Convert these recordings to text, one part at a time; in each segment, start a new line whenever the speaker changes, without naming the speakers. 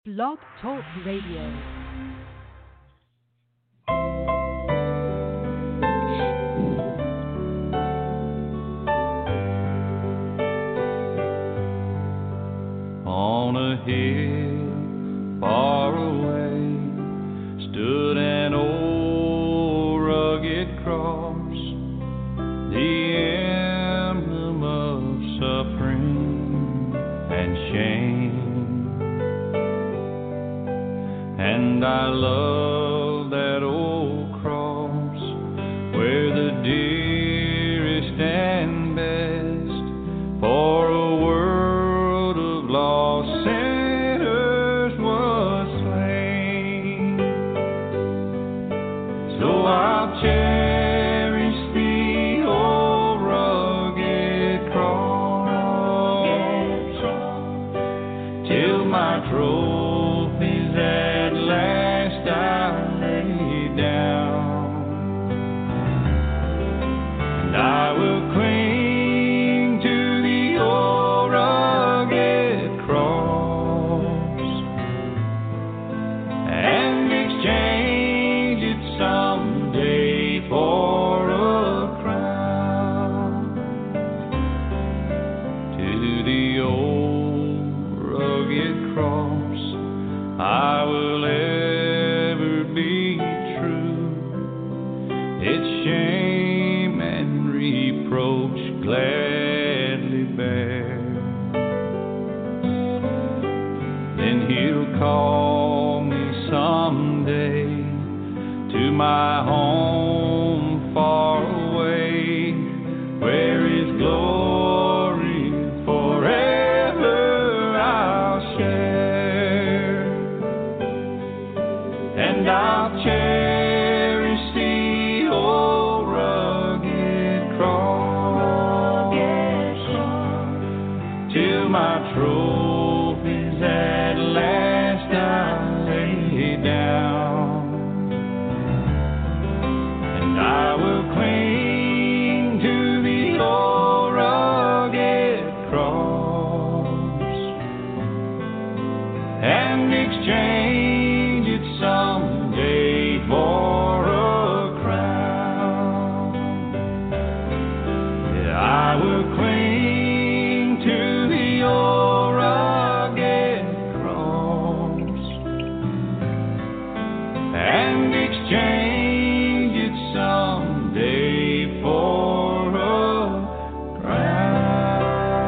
Blog Talk Radio.
On a hill far away stood an old rugged cross, the emblem of suffering and shame. And I love that old cross where the dearest and best for a world of lost sinners was slain. So I'll cherish the old rugged cross till my trophies at last I lay down, and I will cling to the old rugged cross and exchange it someday for a crown. To the old rugged cross I will ever be true, its shame and reproach gladly bear. Then he'll call me someday to my home far away, where his glory forever I'll share. And I'll cherish the old rugged cross till my trophies at last I lay down, and I will cling to the old rugged cross and exchange it someday for a crown. Yeah, I will cling to the old rugged cross and exchange it someday for a crown.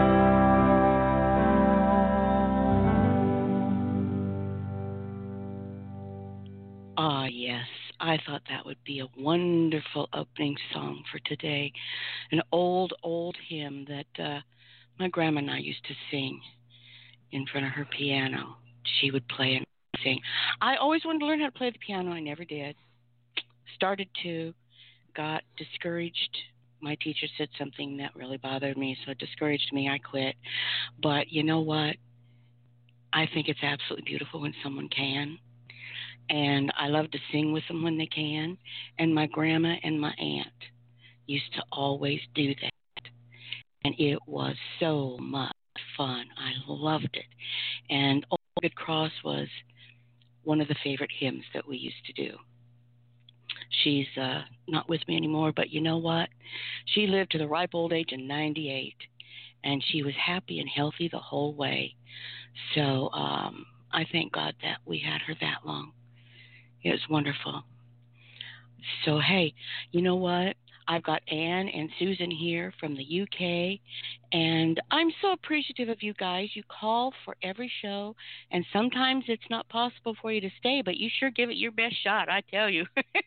Ah, yes. I thought that would be a wonderful opening song for today. An old, old hymn that my grandma and I used to sing in front of her piano. She would play and sing. I always wanted to learn how to play the piano. I never did. Started to, got discouraged. My teacher said something that really bothered me, so it discouraged me. I quit. But you know what? I think it's absolutely beautiful when someone can. And I love to sing with them when they can. And my grandma and my aunt used to always do that. And it was so much fun. I loved it. And Old Rugged Cross was one of the favorite hymns that we used to do. She's not with me anymore, but you know what? She lived to the ripe old age of 98, and she was happy and healthy the whole way. So I thank God that we had her that long. It was wonderful. So, hey, you know what? I've got Anne and Susan here from the UK, and I'm so appreciative of you guys. You call for every show, and sometimes it's not possible for you to stay, but you sure give it your best shot, I tell you.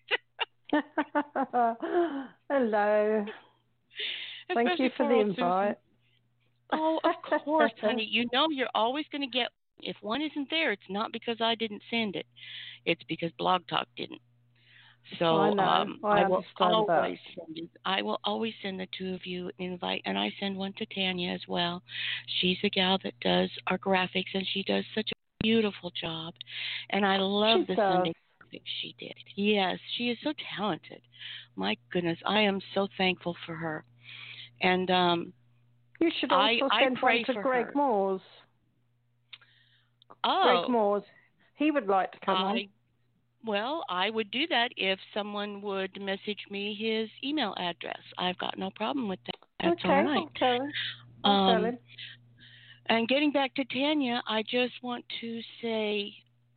Hello. Thank
Especially
you for
poor
the
old Susan.
invite.
Oh, of course, honey. You know you're always going to get, if one isn't there, it's not because I didn't send it. It's because Blog Talk didn't. So
I know. I
will
understand that.
always send it. I will always send the two of you an invite, and I send one to Tanya as well. She's the gal that does our graphics, and she does such a beautiful job. And I love
She
the
does.
Sunday graphics she did. Yes, she is so talented. My goodness, I am so thankful for her. And
you should also
I
send
pray
one to
for
Greg
her.
Moores.
Oh,
Greg Moores. he would like to come on.
Well, I would do that if someone would message me his email address. I've got no problem with that. That's
okay,
all right.
I'll tell him.
And getting back to Tanya, I just want to say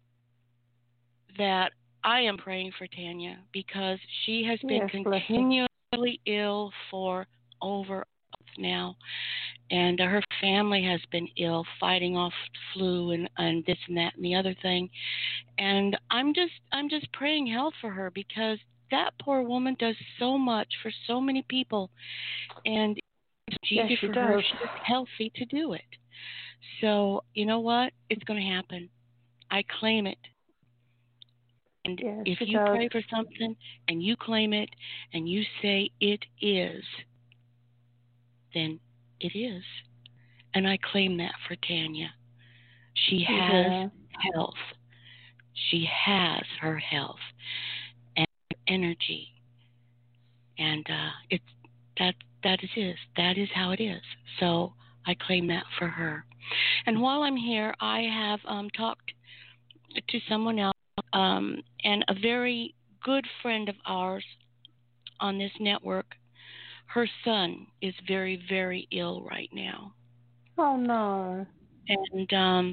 that I am praying for Tanya because she has been continually ill for over a month now. And her family has been ill, fighting off flu and this and that and the other thing. And I'm just praying health for her because that poor woman does so much for so many people, and it's easy for her. She's healthy to do it. So you know what? It's going to happen. I claim it. And if you pray for something and you claim it and you say it is, then it is. And I claim that for Tanya. She has health. She has her health and energy. And that is how it is. So I claim that for her. And while I'm here, I have talked to someone else, and a very good friend of ours on this network. Her son is very, very ill right now.
Oh, no.
And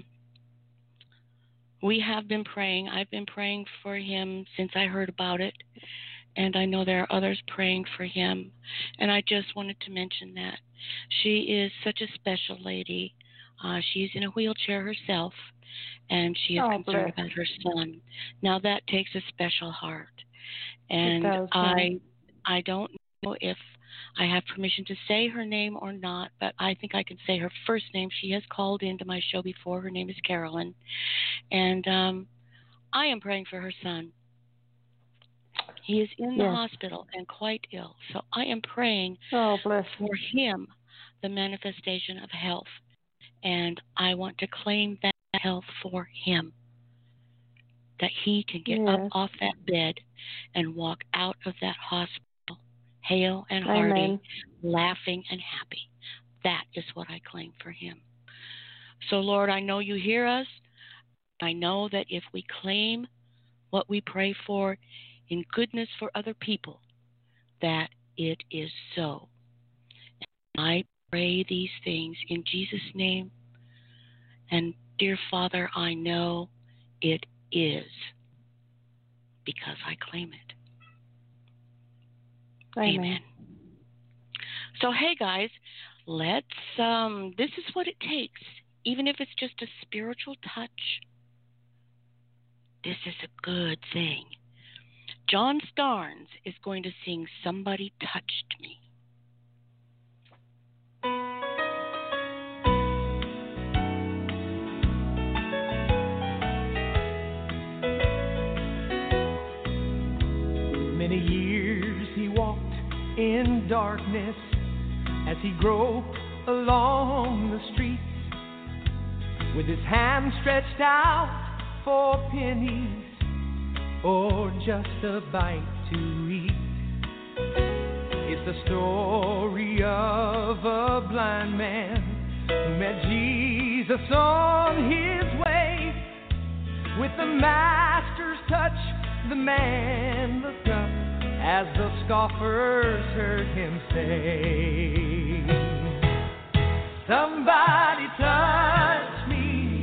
we have been praying. I've been praying for him since I heard about it. And I know there are others praying for him. And I just wanted to mention that. She is such a special lady. She's in a wheelchair herself, and she is concerned about her son. Now, that takes a special heart. And I don't know if I have permission to say her name or not, but I think I can say her first name. She has called into my show before. Her name is Carolyn. And I am praying for her son. He is in the hospital and quite ill. So I am praying for him, the manifestation of health. And I want to claim that health for him, that he can get up off that bed and walk out of that hospital hale and hearty, laughing and happy. That is what I claim for him. So, Lord, I know you hear us. I know that if we claim what we pray for in goodness for other people, that it is so. And I pray these things in Jesus' name. And, dear Father, I know it is because I claim it. Amen. So, hey, guys, let's, this is what it takes. Even if it's just a spiritual touch, this is a good thing. John Starnes is going to sing Somebody Touched Me.
Many years he walked in darkness as he groped along the streets with his hand stretched out for pennies or just a bite to eat. It's the story of a blind man who met Jesus on his way. With the master's touch, the man looked up as the scoffers heard him say, somebody touch me,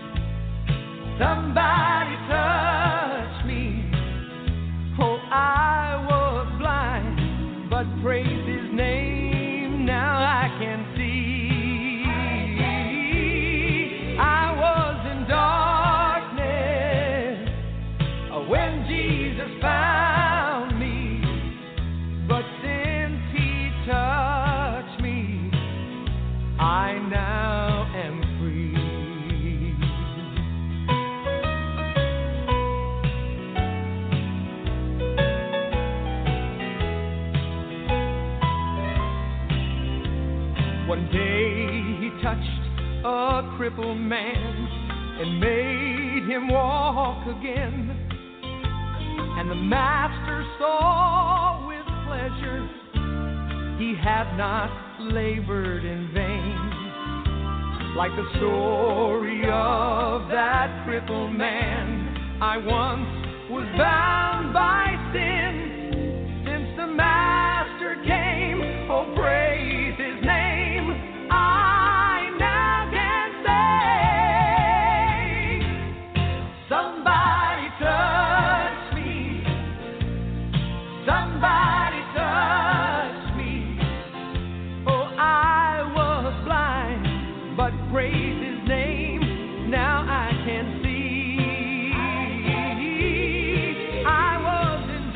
somebody touch me. Oh, I was blind, but praise his name, now I can see. I was in darkness when Jesus found me, but since he touched me, I now am free. One day he touched a crippled man and made him walk again. And the master saw with pleasure he had not labored in vain. like the story of that crippled man. I once was bound by sin. Since the Master came, oh praise His name, I now can say, somebody touch me, somebody touch me. Oh, I was blind, but praise His name, now I can see. I was in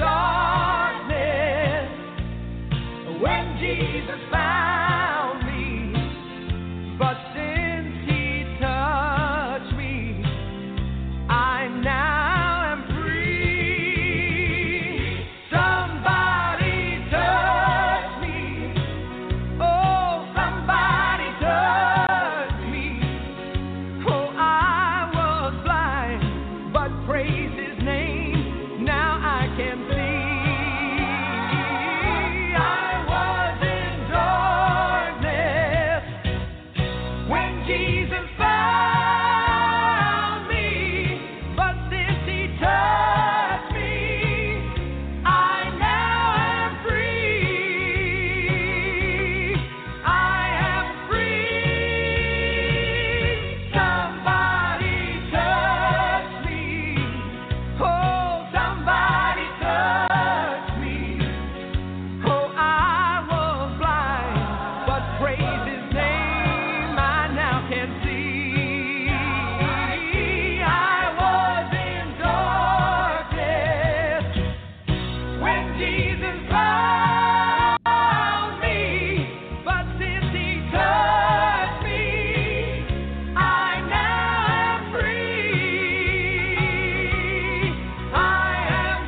darkness when Jesus found me, but since He touched me, I now am free. Somebody touch me. Oh, somebody touch me. Oh, I was blind, but praise His name, now I can see. I was in darkness when Jesus found me, but since He touched me, I now am free. I am free. Somebody touch me. Oh, somebody touch me. Oh, I was blind, but praise His name, I now can see. I was in darkness when Jesus found me, but since He touched me, I now am free. I am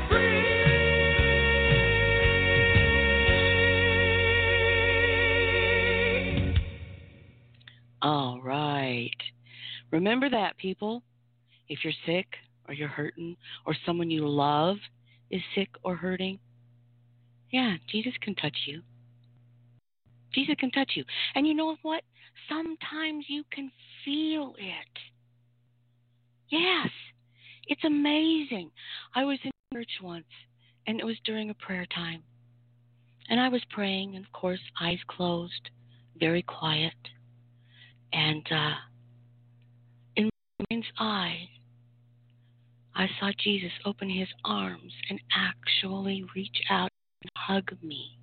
free.
All right. Remember that, people. If you're sick or you're hurting or someone you love is sick or hurting, yeah, Jesus can touch you. Jesus can touch you. And you know what? Sometimes you can feel it. Yes, it's amazing. I was in church once, and it was during a prayer time. And I was praying, and of course, eyes closed, very quiet. And in my mind's eye, I saw Jesus open His arms and actually reach out and hug me.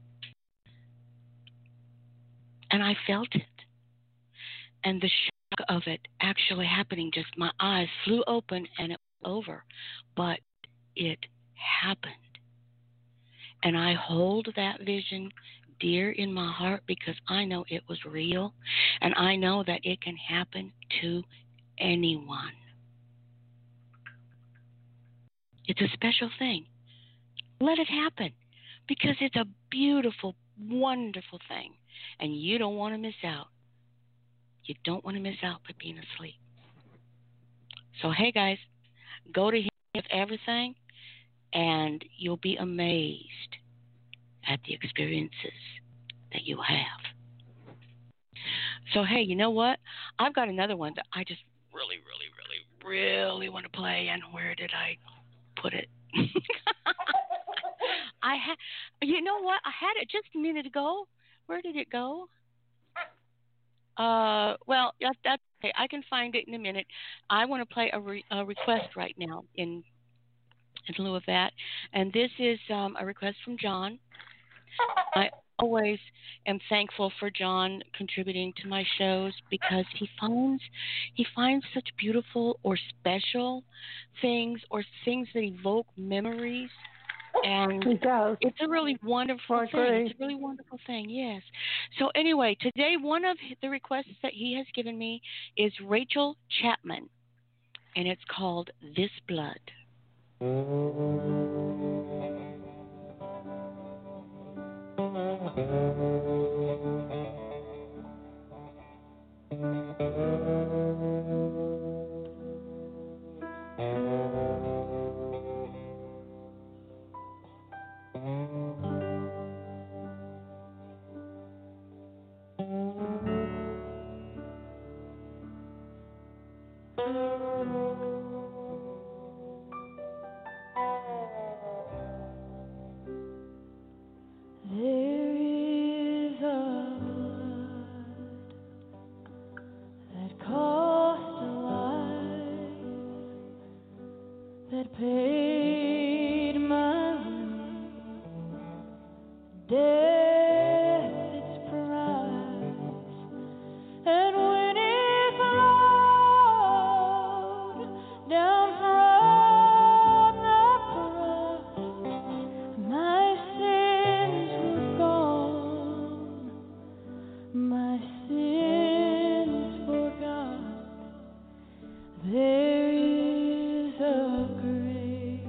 And I felt it. And the shock of it actually happening, just my eyes flew open and it was over. But it happened. And I hold that vision dear in my heart because I know it was real. And I know that it can happen to anyone. It's a special thing. Let it happen because it's a beautiful, wonderful thing. And you don't want to miss out. You don't want to miss out by being asleep. So, hey, guys, go to Him with everything, and you'll be amazed at the experiences that you have. So, hey, you know what? I've got another one that I just really, really, really, really want to play. And where did I put it? You know what? I had it just a minute ago. Where did it go? Well, that's okay. I can find it in a minute. I want to play a request right now in lieu of that. And this is a request from John. I always am thankful for John contributing to my shows because he finds such beautiful or special things or things that evoke memories. And
He does.
it's a really wonderful
I
thing.
agree.
It's a really wonderful thing, yes. So anyway, today one of the requests that he has given me is Rachel Chapman, and it's called This Blood.
that paid my death its price, and when it flowed down from the cross, my sins were gone, my sins forgot. There is a grave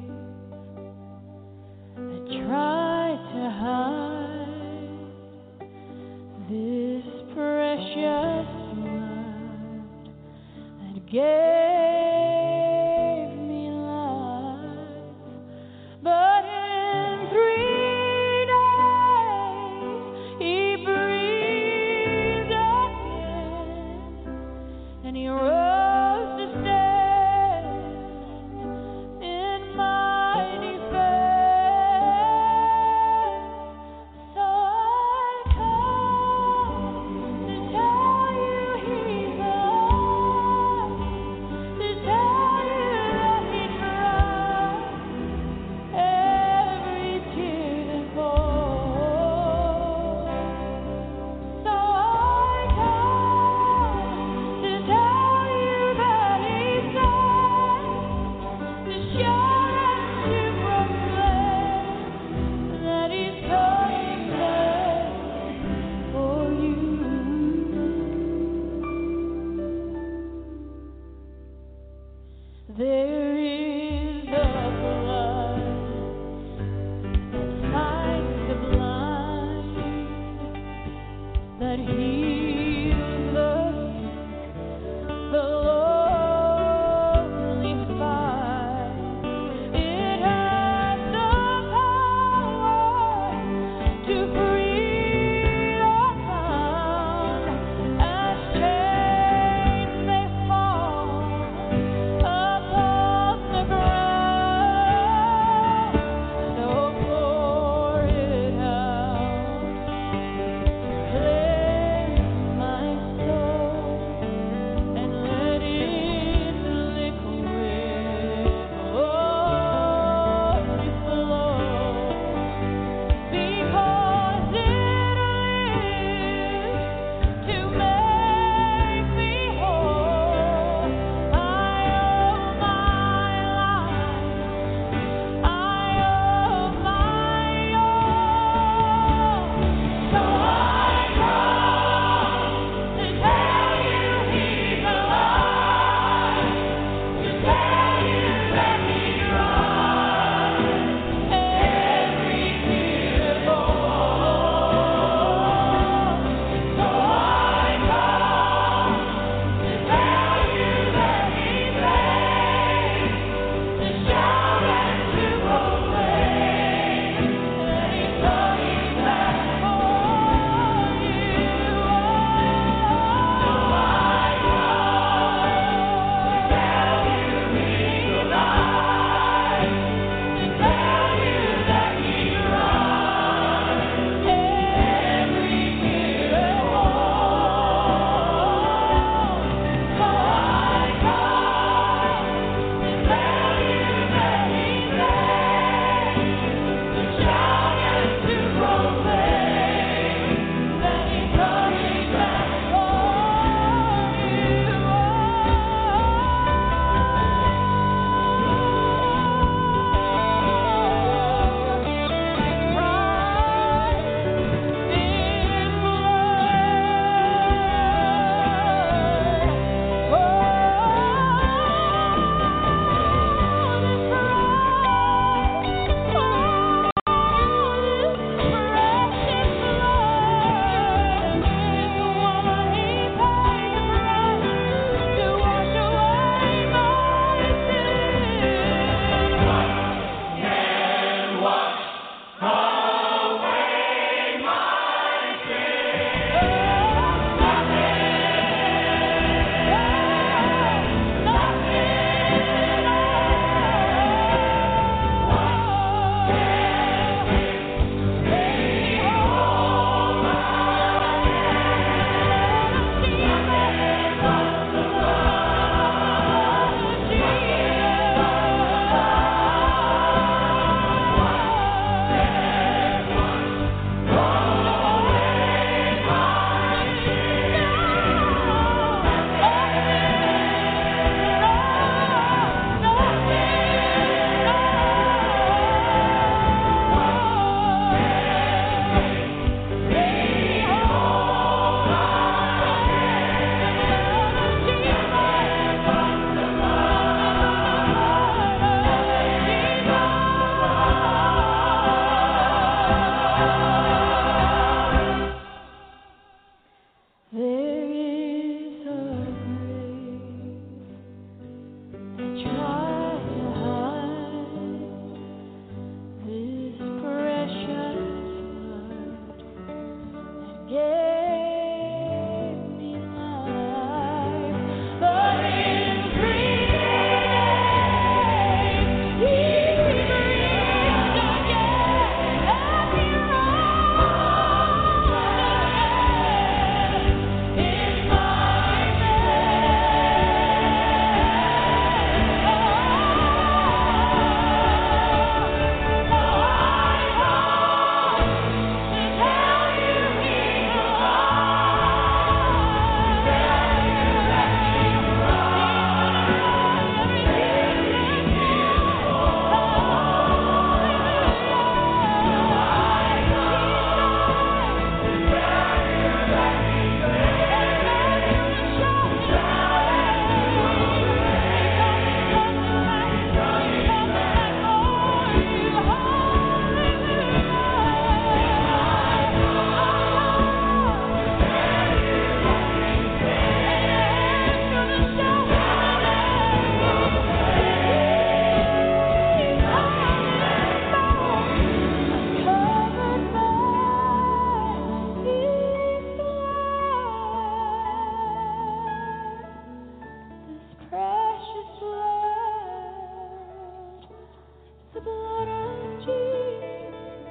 blood of Jesus.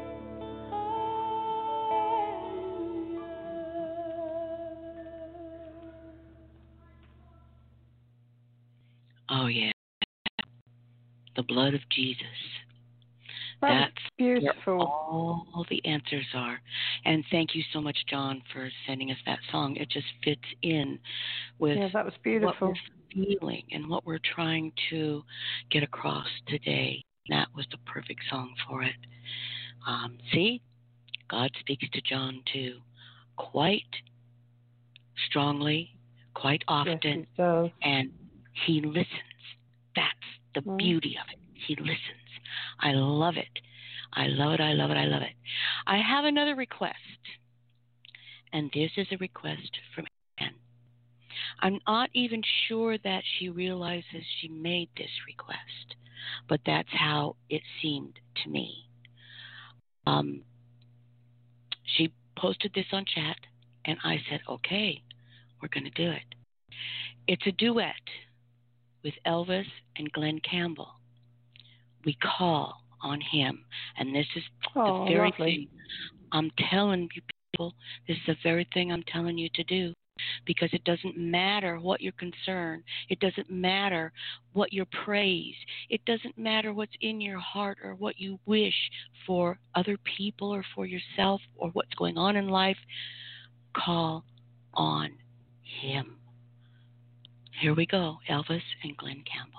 Oh, yeah. The blood of Jesus.
That's
Where
beautiful.
all the answers are. And thank you so much, John, for sending us that song. It just fits in with
Yeah, that was
what
beautiful.
we're feeling and what we're trying to get across today. That was the perfect song for it. See, God speaks to John too, quite strongly, quite often,
Yes, it does.
and he listens. That's the beauty of it. He listens. I love it. I love it. I love it. I love it. I have another request, and this is a request from Anne. I'm not even sure that she realizes she made this request, but that's how it seemed to me. She posted this on chat, and I said, okay, we're going to do it. It's a duet with Elvis and Glenn Campbell. We call on him, and this is the very thing I'm telling you people. This is the very thing I'm telling you to do, because it doesn't matter what your concern. It doesn't matter what your praise. It doesn't matter what's in your heart or what you wish for other people or for yourself or what's going on in life. Call on him. Here we go, Elvis and Glenn Campbell.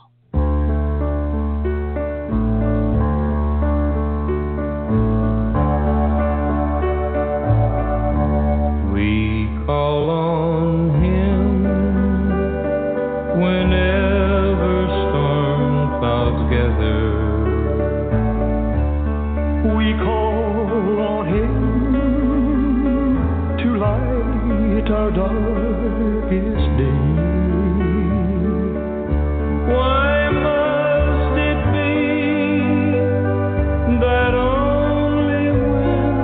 We call on him whenever storm clouds gather.
We call on him to light our darkest day.
Why must it be that only when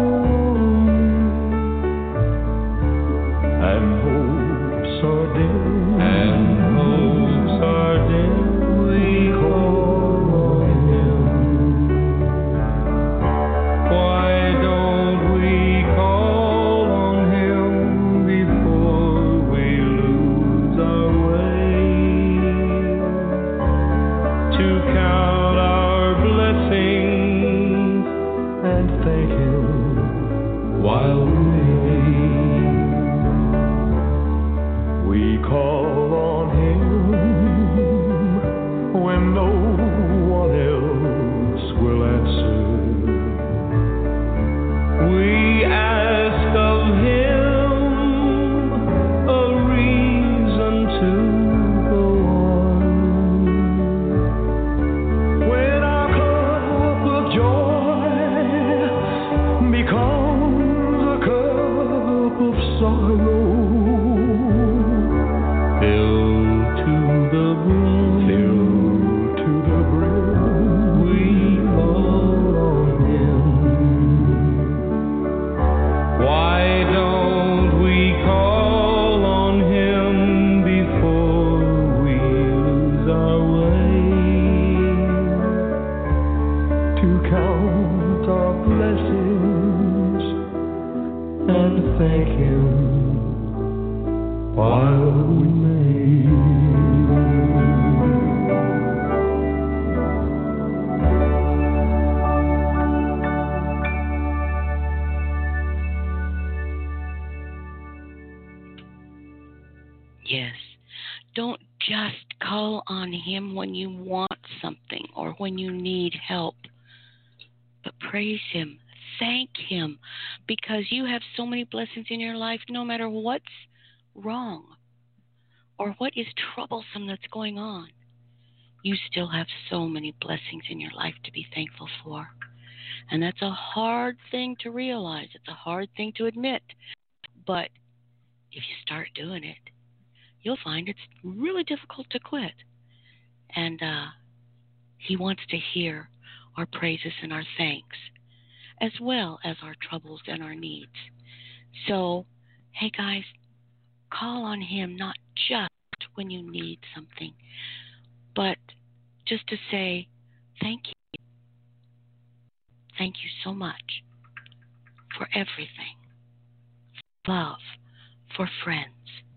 And hopes are dim,
we call on him? Why don't we call on him before we lose our way? To count our blessings
and thank him
while we
we call on him when no one else will answer.
We ask of him a reason to go on.
When our cup of joy becomes a cup of sorrow,
Filled to the brim, we call on him. Why don't we call on him before we lose our way?
to count our blessings and thank him while we may.
Yes. Don't just call on him when you want something or when you need help, but praise him. Thank him, because you have so many blessings in your life, no matter what's wrong or what is troublesome that's going on. You still have so many blessings in your life to be thankful for. And that's a hard thing to realize. It's a hard thing to admit. But if you start doing it, you'll find it's really difficult to quit. And he wants to hear our praises and our thanks, as well as our troubles and our needs. So, hey guys, call on him not just when you need something, but just to say thank you. thank you so much for everything. Love, for friends,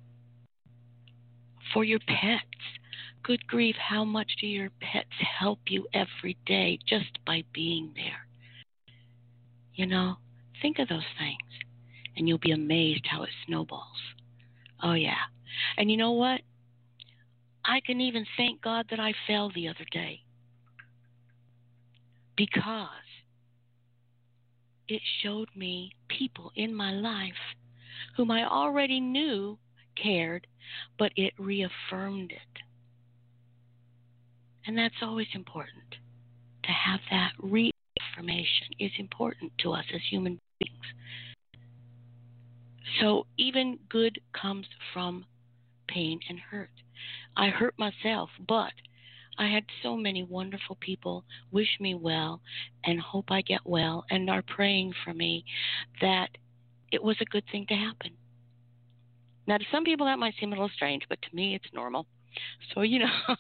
for your pets. Good grief, how much do your pets help you every day just by being there? You know, think of those things, and you'll be amazed how it snowballs. Oh, yeah. And you know what? I can even thank God that I fell the other day, because it showed me people in my life whom I already knew cared, but it reaffirmed it. And that's always important. To have that reaffirmation is important to us as human beings. So even good comes from pain and hurt. I hurt myself, but I had so many wonderful people wish me well and hope I get well and are praying for me that it was a good thing to happen. Now, to some people that might seem a little strange, but to me it's normal. So, you know,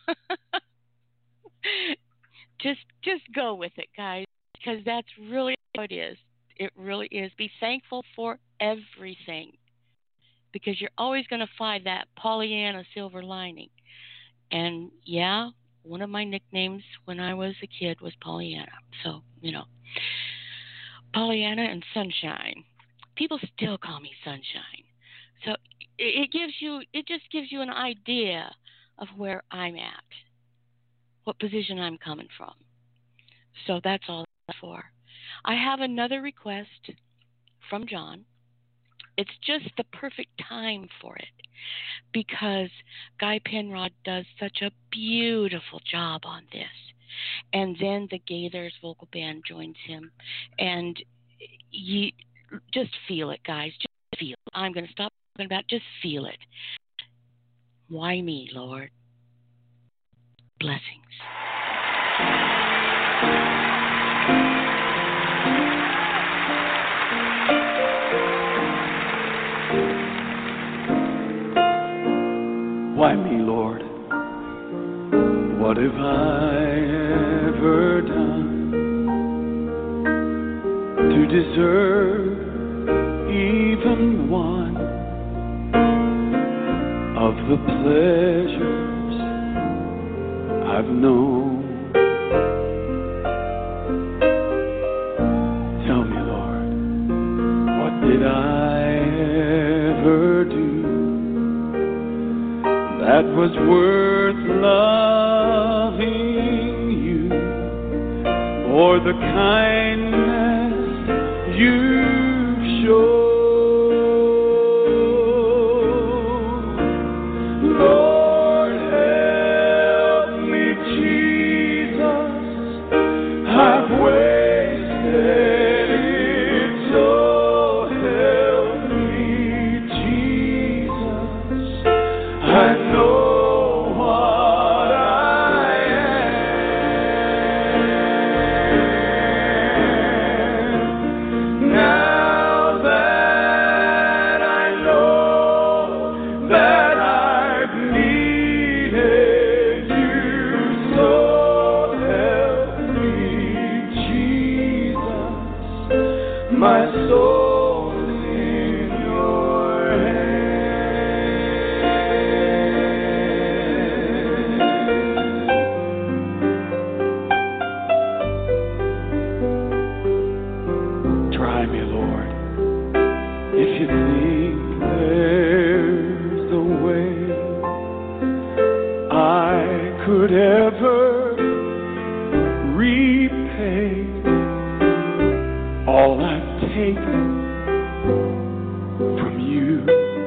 just go with it, guys, because that's really how it is. It really is. Be thankful for everything, because you're always going to find that Pollyanna silver lining. And yeah, one of my nicknames when I was a kid was Pollyanna. So, you know, Pollyanna and Sunshine. People still call me Sunshine. So it just gives you an idea of where I'm at, what position I'm coming from. So that's all that's for. I have another request from John. It's just the perfect time for it, because Guy Penrod does such a beautiful job on this. And then the Gaithers vocal band joins him. And you just feel it, guys. Just feel it. I'm going to stop talking about it. Just feel it. Why me, Lord? Blessings.
Why me, Lord? What have I ever done to deserve even one of the pleasures I've known? Tell me, Lord, what did I ever do that was worth loving you, or the kindness you've shown? Lord, help me, Jesus, I've wasted it, so help me, Jesus, I know what I am. Now that I know that I've needed you, so help me, Jesus, my soul's in your hands. Try me, Lord, if you think there's a way I could ever repay all I've taken from you.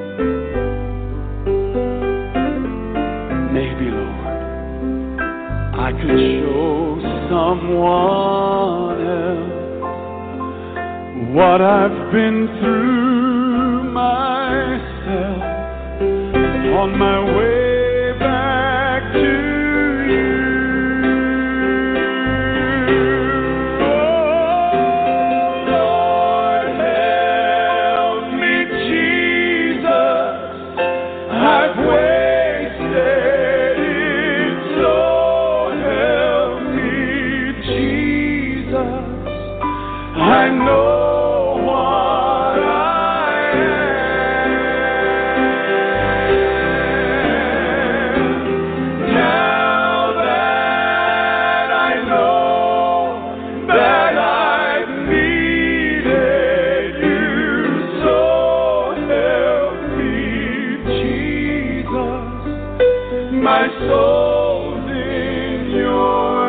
Maybe, Lord, I could show someone else what I've been through myself on my way back to you. Oh, Lord, help me, Jesus, I've wasted it, so help me, Jesus, know what I am. Now that I know that I've needed you, so help me, Jesus. My soul's in your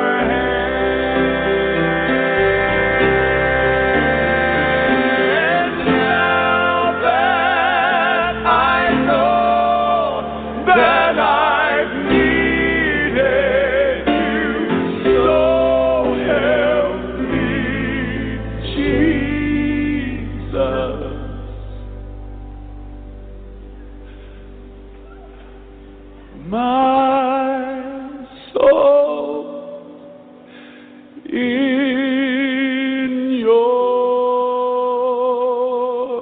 hands. Now that I know that I've needed you, so help me, Jesus. My soul in your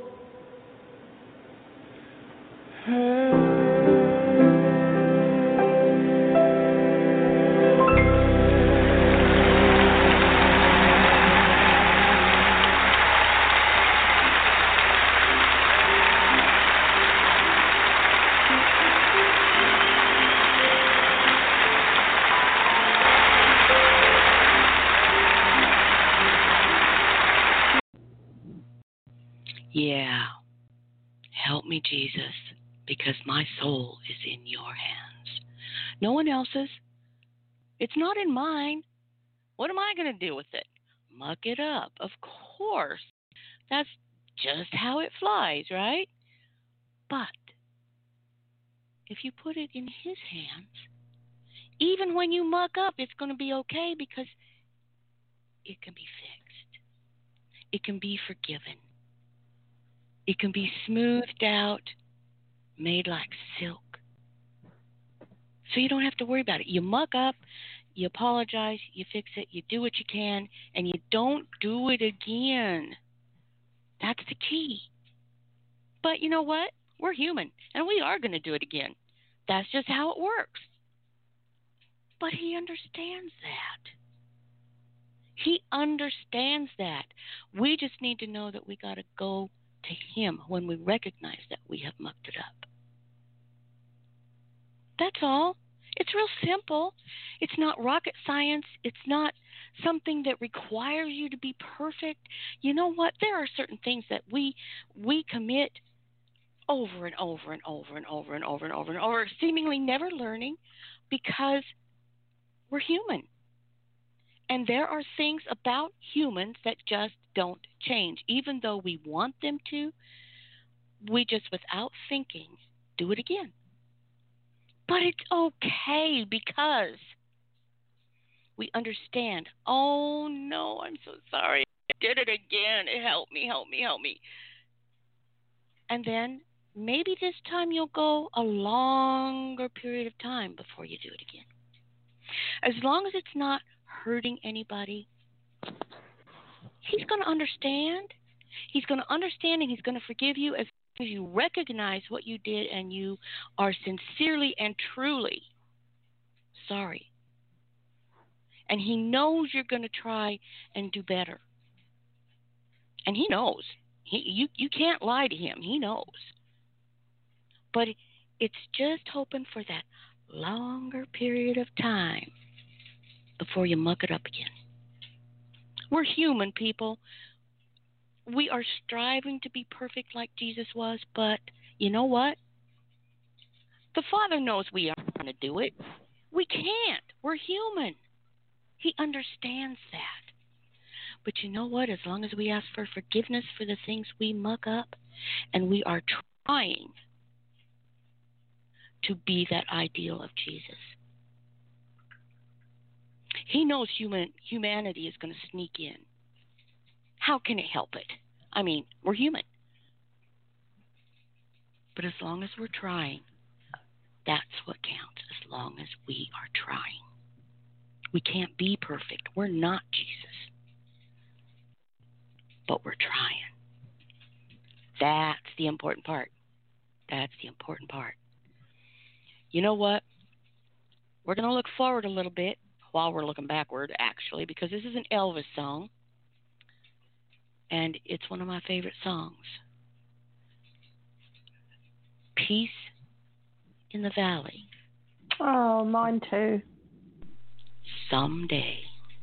Yeah. Help me, Jesus, because my soul is in your hands. No one else's. It's not in mine. What am I going to do with it? Muck it up. Of course. That's just how it flies, right? But if you put it in his hands, even when you muck up, it's going to be okay because it can be fixed. It can be forgiven. It can be smoothed out, made like silk. So you don't have to worry about it. You muck up, you apologize, you fix it, you do what you can, and you don't do it again. That's the key. But you know what? We're human, and we are going to do it again. That's just how it works. But he understands that. He understands that. We just need to know that we got to go to him when we recognize that we have mucked it up. That's all. It's real simple. It's not rocket science. It's not something that requires you to be perfect. You know what? There are certain things that we commit over and over and over and over and over and over and over, seemingly never learning because we're human. And there are things about humans that just don't change. Even though we want them to, we just, without thinking, do it again. But it's okay because we understand, oh no, I'm so sorry. I did it again. Help me, help me, help me. And then maybe this time you'll go a longer period of time before you do it again. As long as it's not hurting anybody, he's going to understand. He's going to understand and he's going to forgive you as long as you recognize what you did and you are sincerely and truly sorry. And he knows you're going to try and do better. And he knows. You can't lie to him. He knows. But it's just hoping for that longer period of time before you muck it up again. We're human, people. We are striving to be perfect like Jesus was, but you know what? The Father knows we aren't going to do it. We can't. We're human. He understands that. But you know what? As long as we ask for forgiveness for the things we muck up, and we are trying to be that ideal of Jesus, he knows humanity is going to sneak in. How can it help it? I mean, we're human. But as long as we're trying, that's what counts, as long as we are trying. We can't be perfect. We're not Jesus. But we're trying. That's the important part. That's the important part. You know what? We're going to look forward a little bit while we're looking backward, actually, because this is an Elvis song. and it's one of my favorite songs. Peace in the Valley.
Oh, mine too.
Someday.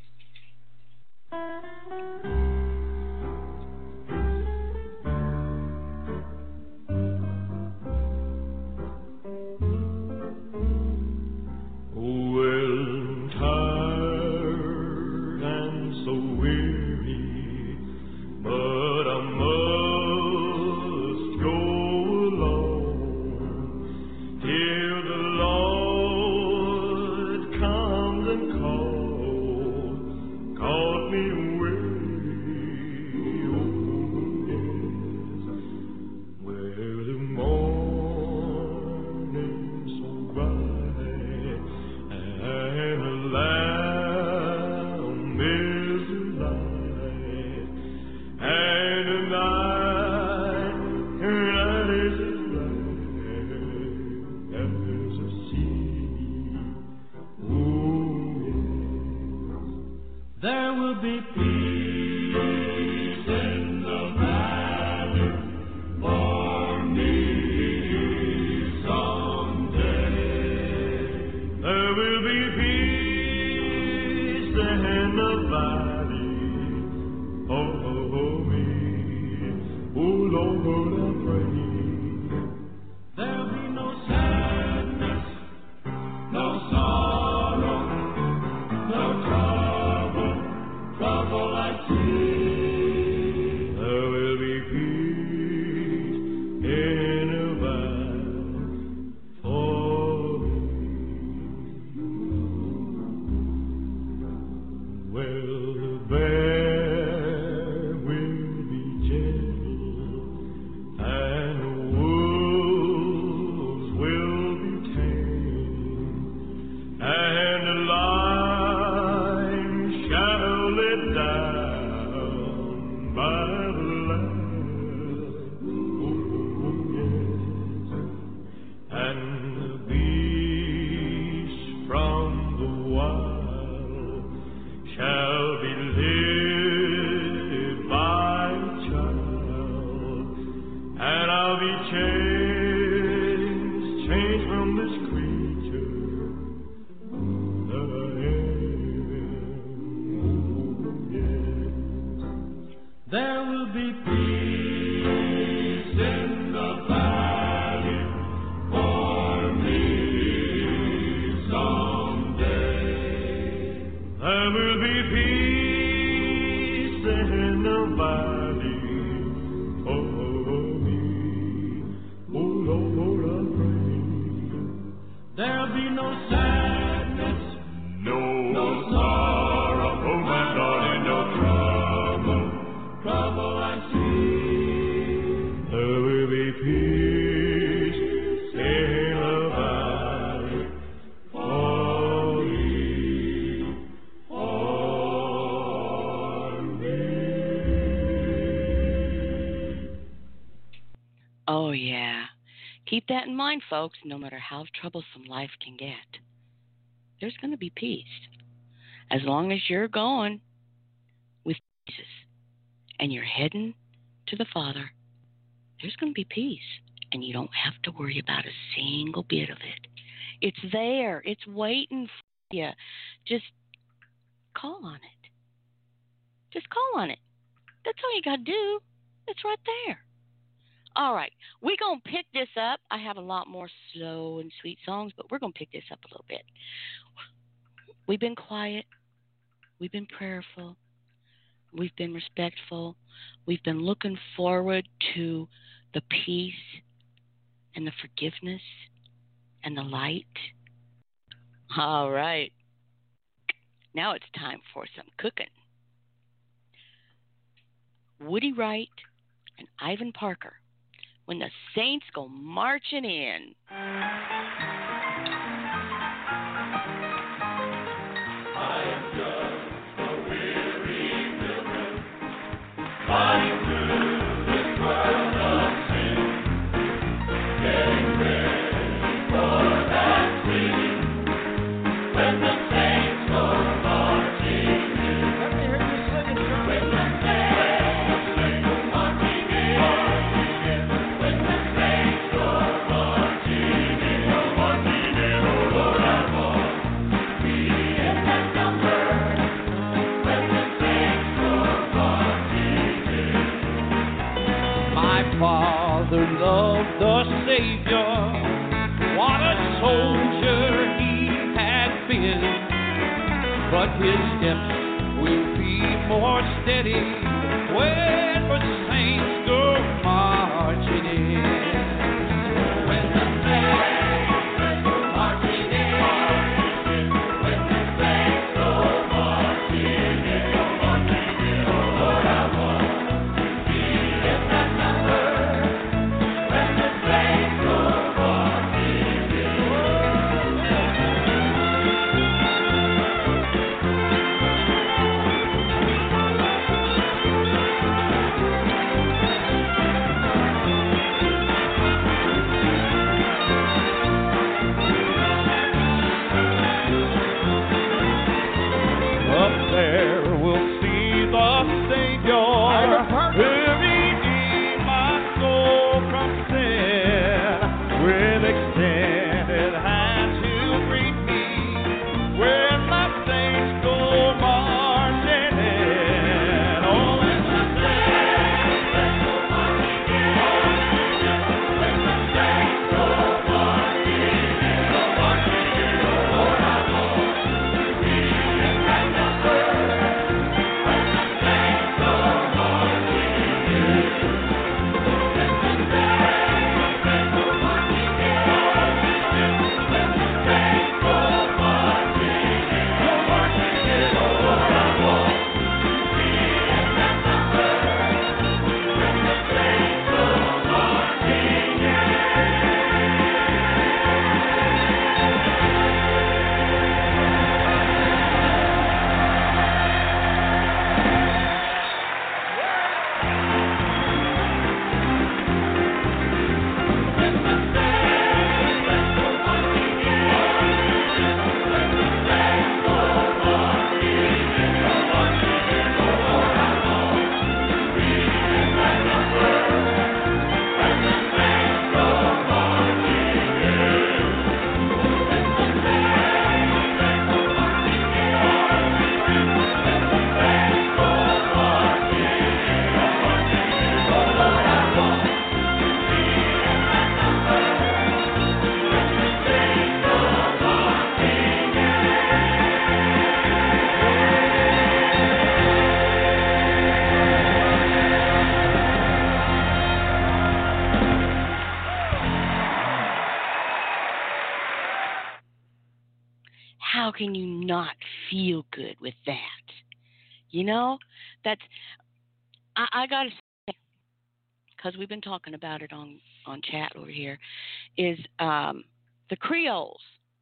Oh, yeah. Keep that in mind, folks. No matter how troublesome life can get, there's going to be peace. As long as you're going with Jesus and you're heading to the Father, there's going to be peace. And you don't have to worry about a single bit of it. It's there. It's waiting for you. Just call on it. Just call on it. That's all you got to do. It's right there. All right, we're going to pick this up. I have a lot more slow and sweet songs, but we're going to pick this up a little bit. We've been quiet. We've been prayerful. We've been respectful. We've been looking forward to the peace and the forgiveness and the light. All right. Now it's time for some cooking. Woody Wright and Ivan Parker. When the Saints go marching in.
I am just a weary pilgrim, flying through this world of sin, getting ready for that singing when the Saints go marching in. Let me hear you singing, Charlie. When the Saints the Savior. What a soldier he had been, but his steps will be more steady when the saints go marching in. When the saints go marching in, when the saints go marching in, Lord, I want to be in that number. When the saints go marching Up there we'll see the Savior who redeemed my soul from sin, with extended hand to greet me when the saints go marching in. Oh, when the saints go marching in, when the saints go marching in, Lord, I want to be in that number. When the saints go marching in, when the saints go marching in, when the saints go marching in, Lord, I want to be in that number. When the saints go marching
How can you not feel good with that? You know, that's I gotta say, because we've been talking about it on chat over here, is the Creoles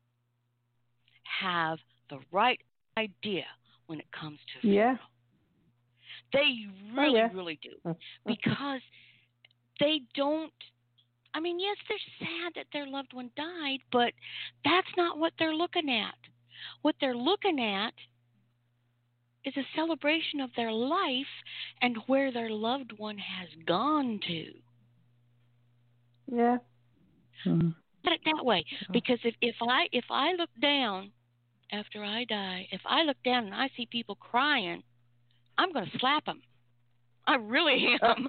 have the right idea when it comes to funeral.
Yeah.
They really,
yeah.
really do, because they don't. I mean, yes, they're sad that their loved one died, but that's not what they're looking at. What they're looking at is a celebration of their life and where their loved one has gone to.
Yeah.
Put it that way, because if I look down after I die, if I look down and I see people crying, I'm going to slap them. I really am.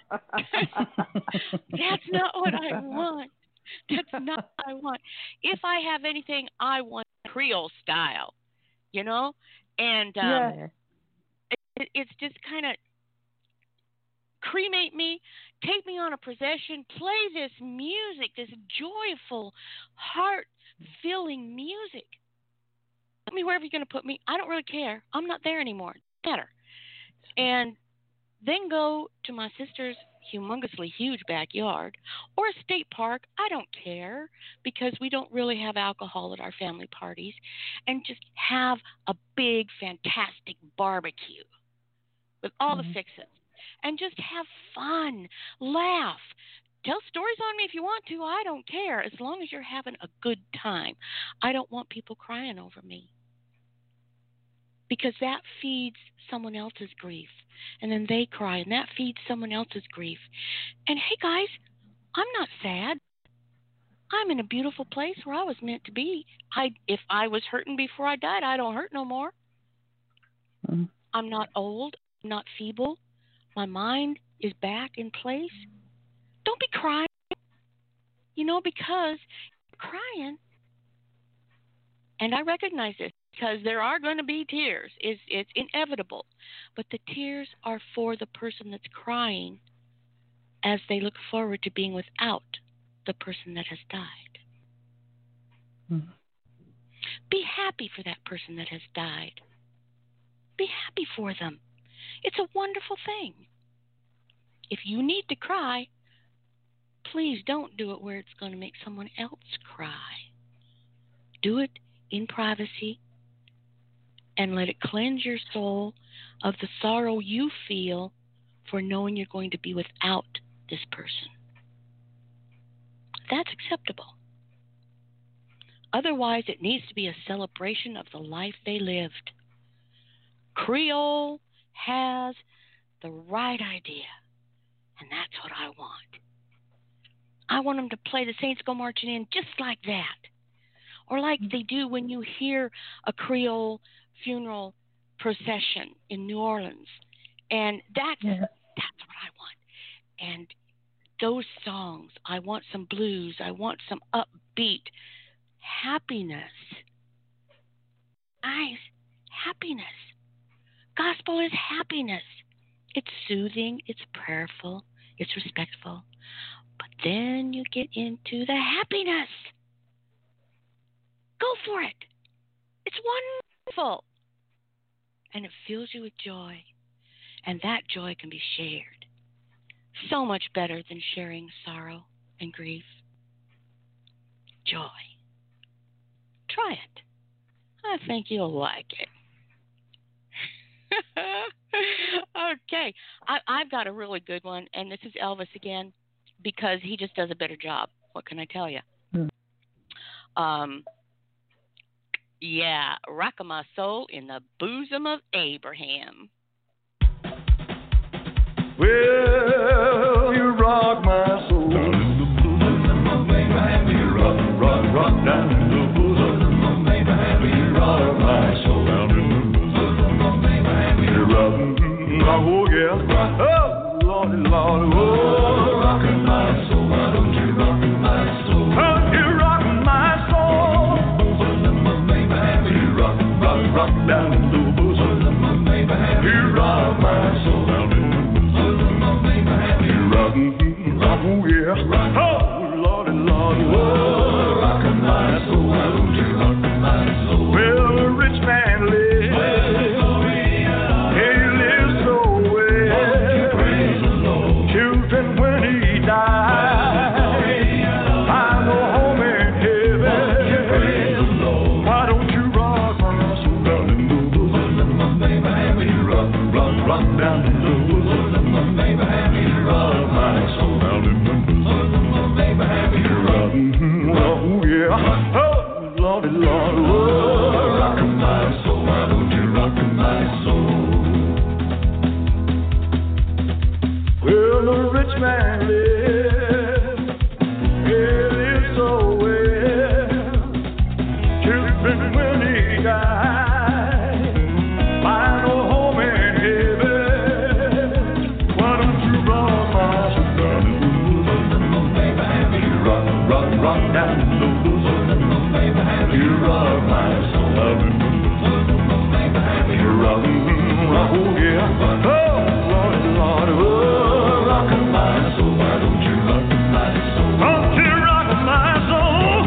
That's not what I want. That's not what I want. If I have anything, I want Creole style, you know? And it's just kind of cremate me, take me on a procession, play this music, this joyful, heart-filling music. Put me wherever you're going to put me. I don't really care. I'm not there anymore. Better. And then go to my sister's humongously huge backyard or a state park. I don't care, because we don't really have alcohol at our family parties, and just have a big, fantastic barbecue with all the fixins and just have fun, laugh. Tell stories on me if you want to. I don't care, as long as you're having a good time. I don't want people crying over me, because that feeds someone else's grief. And then they cry, and that feeds someone else's grief. And hey, guys, I'm not sad. I'm in a beautiful place where I was meant to be. If I was hurting before I died, I don't hurt no more. I'm not old. I'm not feeble. My mind is back in place. Don't be crying. Because crying, and I recognize this because there are going to be tears. It's inevitable. But the tears are for the person that's crying as they look forward to being without the person that has died.
Mm-hmm.
Be happy for that person that has died. Be happy for them. It's a wonderful thing. If you need to cry, please don't do it where it's going to make someone else cry. Do it in privacy and let it cleanse your soul of the sorrow you feel for knowing you're going to be without this person. That's acceptable. Otherwise, it needs to be a celebration of the life they lived. Creole has the right idea, and that's what I want. I want them to play The Saints Go Marching In just like that. Or like they do when you hear a Creole funeral procession in New Orleans. And that's what I want. And those songs, I want some blues, I want some upbeat happiness. Happiness. Gospel is happiness. It's soothing, it's prayerful, it's respectful. But then you get into the happiness. Go for it. It's wonderful. And it fills you with joy. And that joy can be shared. So much better than sharing sorrow and grief. Joy. Try it. I think you'll like it. Okay. I've got a really good one, and this is Elvis again, because he just does a better job. What can I tell you? Yeah, Rockin' My Soul in the Bosom of Abraham.
Well, you rock my soul. You rock down in the bosom of Abraham. You rock my soul. You rock, oh yeah. Oh, Lordy, Lordy, oh, rockin' my soul. Why don't you rock my soul? Oh, you rock my soul. You rock down in the bosom of Abraham. You rock my soul. Oh yeah, oh Lordy, Lordy, oh, rockin' my soul, why don't you rock my soul? Well, a rich man lives, he lives so well. Praise the Lord. Children when he dies, find a home in heaven. Praise the Lord. Why don't you rock my soul down in the bosom of Abraham? You rock down in the bosom of Abraham. You rock my soul. Oh yeah, oh Lordy, Lord, oh, rockin' my soul, why don't you rock my soul? Well, a rich man lives, he lives so well. Children when he dies, find a home in heaven. Why don't you rock my soul down in the bosom of Abraham? You rock down in the bosom of Abraham. You rock my soul. You rock, oh yeah. Oh Lord, Lord, oh, rockin' my soul. Why don't you rock my soul? Don't you rock my soul?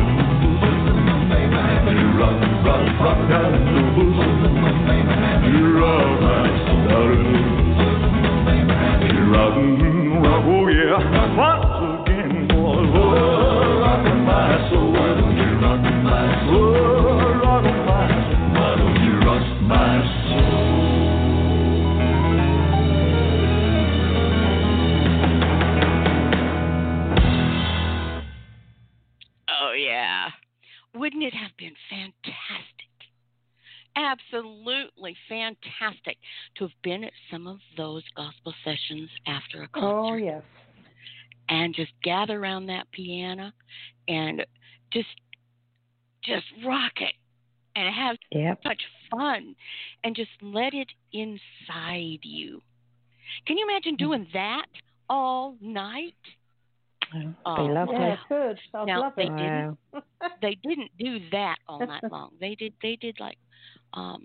You rock down in the bosom of Abraham. You rock my soul down in the bosom of Abraham. You rock, oh yeah. Once again, boy, oh, rockin' my soul. Why don't you rock my soul? Oh, rockin' my soul. Why don't you rock my soul?
Oh, yeah. Wouldn't it have been fantastic? Absolutely fantastic to have been at some of those gospel sessions after a concert.
Oh, yes.
And just gather around that piano and just rock it and have such fun and just let it inside you. Can you imagine doing that all night?
They loved
Yeah,
it.
good. I'd
Now
love
they
it.
Wow.
didn't do that all night long. They did like um,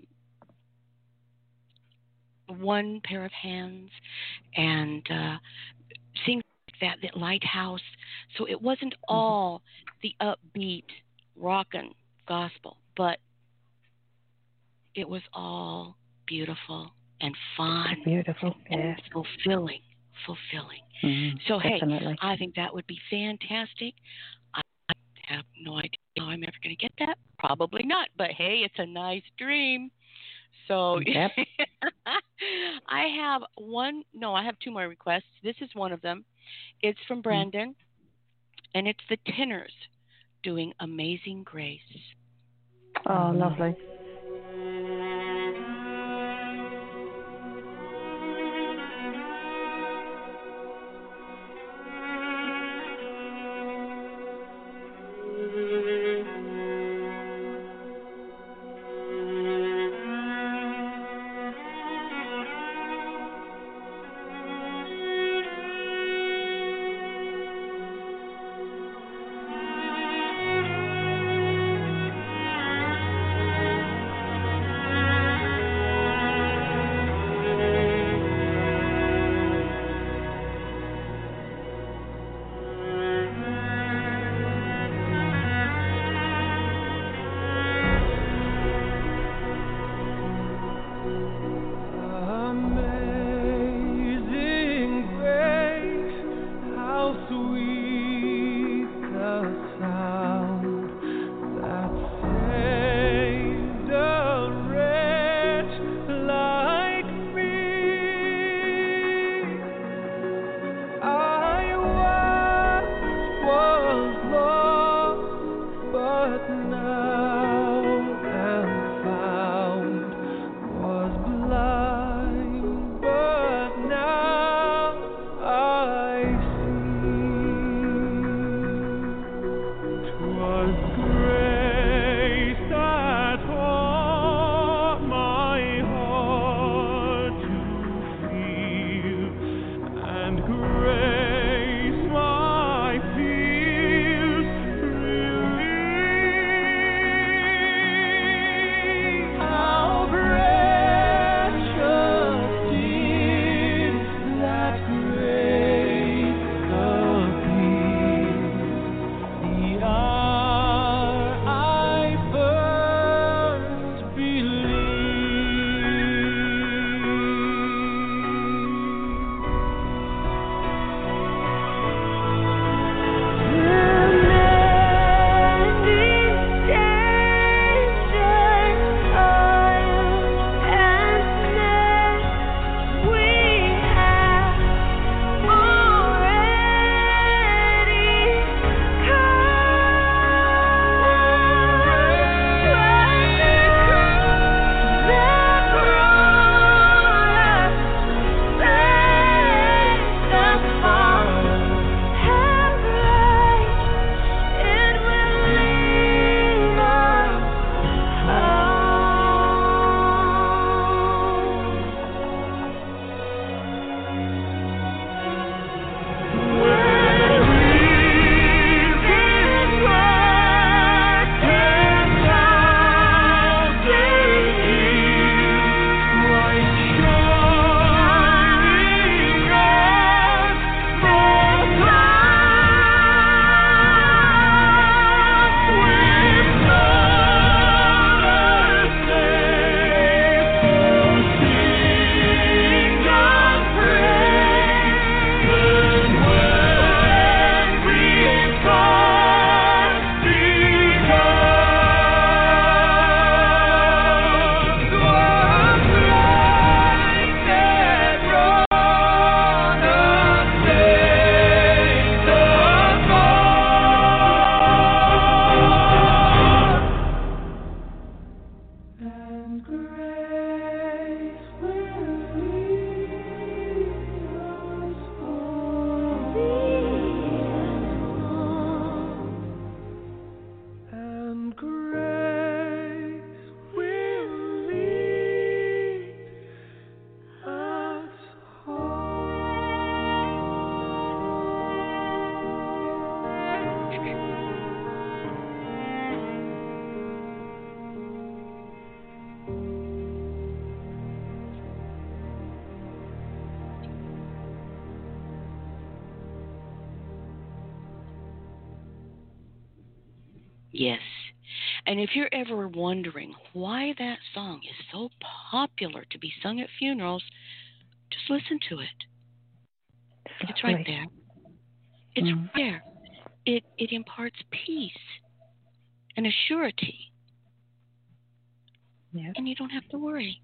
one pair of hands and things like that. That lighthouse. So it wasn't all the upbeat rockin' gospel, but it was all beautiful and fun
Beautiful.
and
Yes.
fulfilling. So
Definitely.
hey, I think that would be fantastic. I have no idea how I'm ever going to get that. Probably not, but hey, it's a nice dream. So
Yep.
I have I have two more requests. This is one of them. It's from Brandon, and it's the Tenors doing Amazing Grace.
Oh, lovely.
Yes. And if you're ever wondering why that song is so popular to be sung at funerals, just listen to it. It's right there. It's right there. It imparts peace and a surety.
Yeah.
And you don't have to worry.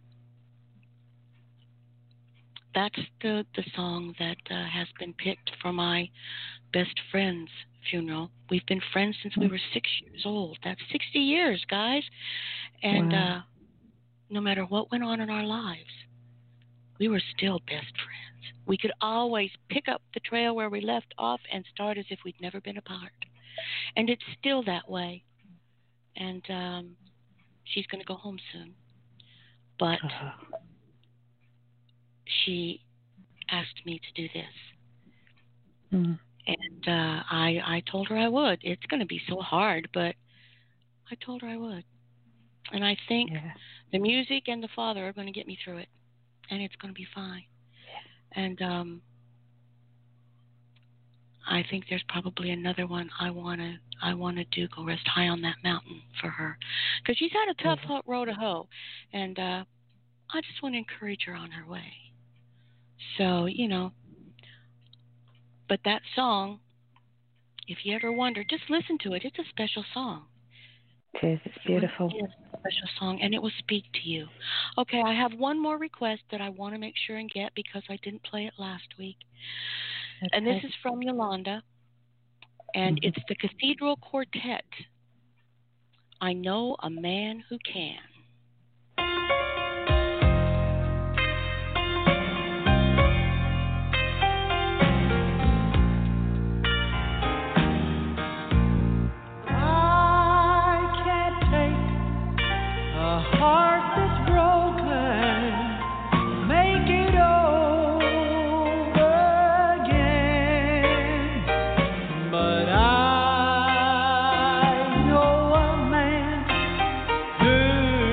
That's the song that has been picked for my best friend's funeral. We've been friends since we were 6 years old. That's 60 years, guys. And no matter what went on in our lives, we were still best friends. We could always pick up the trail where we left off and start as if we'd never been apart. And it's still that way. And she's going to go home soon. But she asked me to do this. And I told her I would. It's going to be so hard, but I told her I would. And I think the music and the Father are going to get me through it. And it's going to be fine. And I think there's probably another one I want to do, Go Rest High on That Mountain for her. Because she's had a tough road to hoe. And I just want to encourage her on her way. So, but that song, if you ever wonder, just listen to it. It's a special song.
It is. It's beautiful.
It is a special song, and it will speak to you. Okay, I have one more request that I want to make sure and get because I didn't play it last week. Okay. And this is from Yolanda, and it's the Cathedral Quartet. I Know a Man Who Can.
Who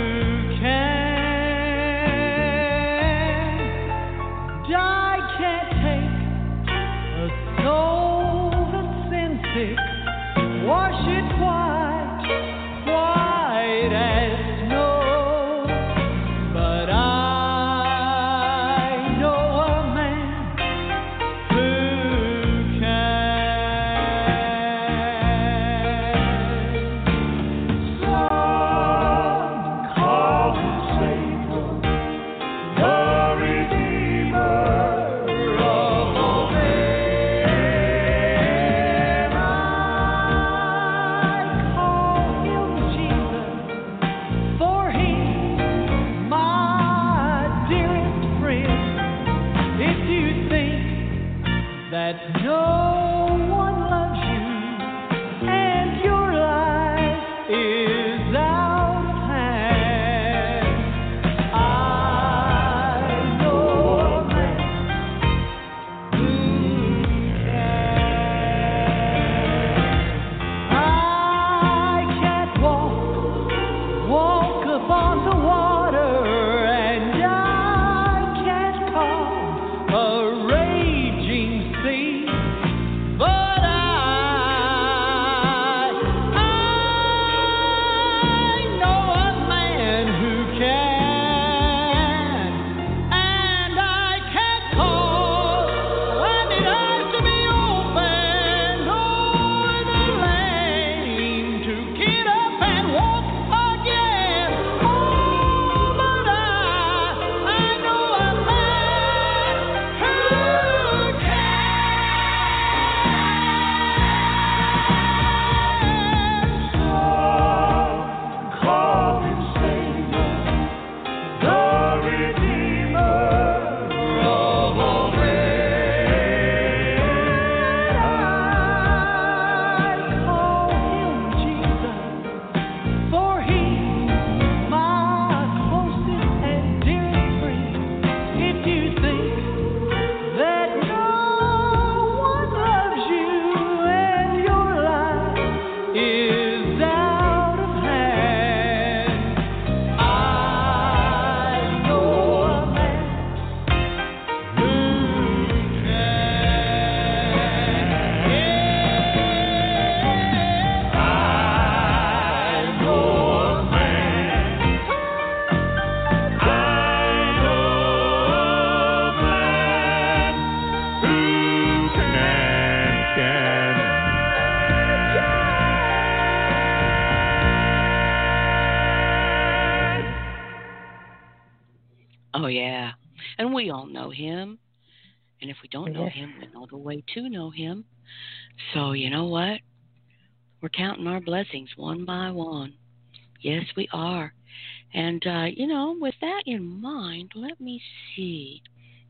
And we all know him. And if we don't know
Yes.
him, we know the way to know him. So you know what? We're counting our blessings one by one. Yes, we are. And, with that in mind, let me see.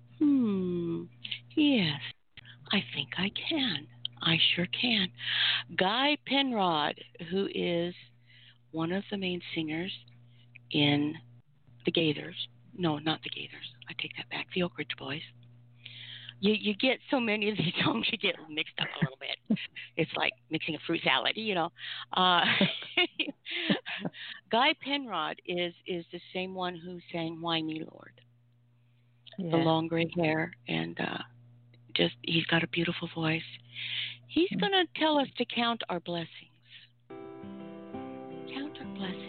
Yes, I think I can. I sure can. Guy Penrod, who is one of the main singers in the Gaithers. No, not the Gaithers. I take that back. The Oak Ridge Boys. You get so many of these songs, you get mixed up a little bit. It's like mixing a fruit salad, Guy Penrod is the same one who sang "Why Me, Lord."
Yeah.
The long gray hair, and he's got a beautiful voice. He's going to tell us to count our blessings. Count our blessings.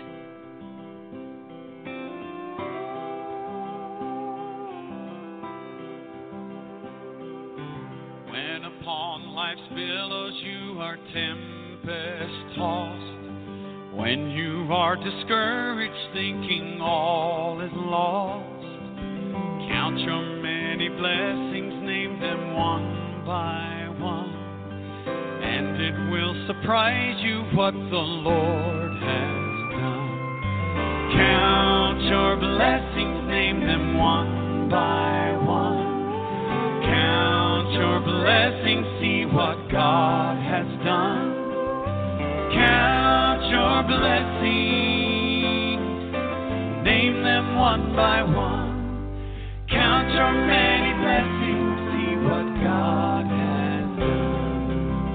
When upon life's billows you are tempest tossed, when you are discouraged thinking all is lost, count your many blessings, name them one by one, and it will surprise you what the Lord has done. Count your blessings, name them one by one. Count your blessings, see what God has done. Count your blessings, name them one by one. Count your many blessings, see what God has done.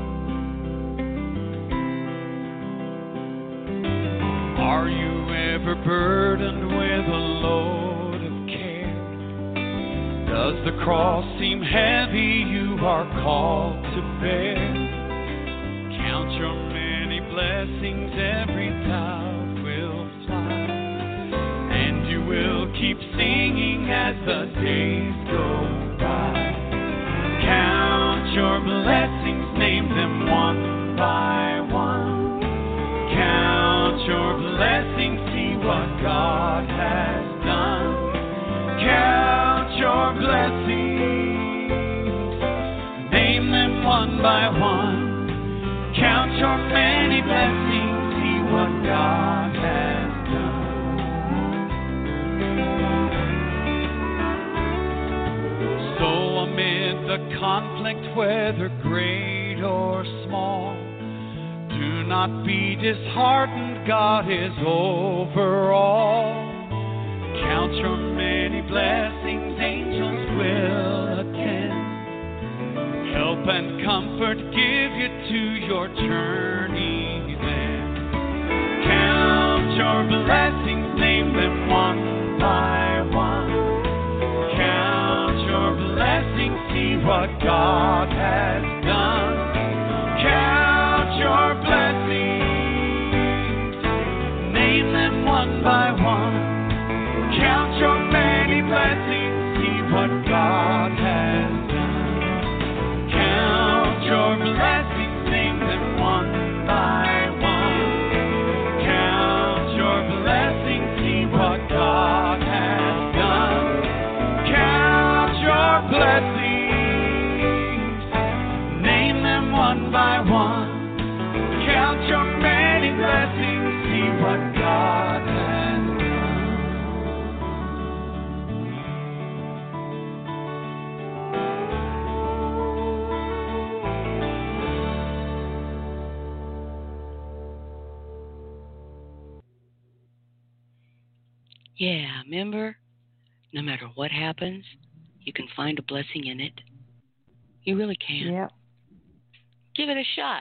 Are you ever burdened with a load of care? Does the cross seem heavy you are called to bear? Count your many blessings, every doubt will fly, and you will keep singing as the days go by. Count your blessings, name them one by one. Count your blessings, see what God has done. Count your blessings, name them one by one. Count your many blessings, see what God has done. So amid the conflict, whether great or small, do not be disheartened, God is over all. Count your many blessings, angels will attend. Help and comfort give you to your journey then. Count your blessings, name them one by one. Count your blessings, see what God has done. Count your blessings, name them one by one. Count your many blessings, see what God has done. Count your blessings, name them one by one. Count your blessings, see what God has done. Count your blessings, name them one by one. Count your many blessings, see what God has done.
Yeah, remember, no matter what happens, you can find a blessing in it. You really can.
Yep.
Give it a shot.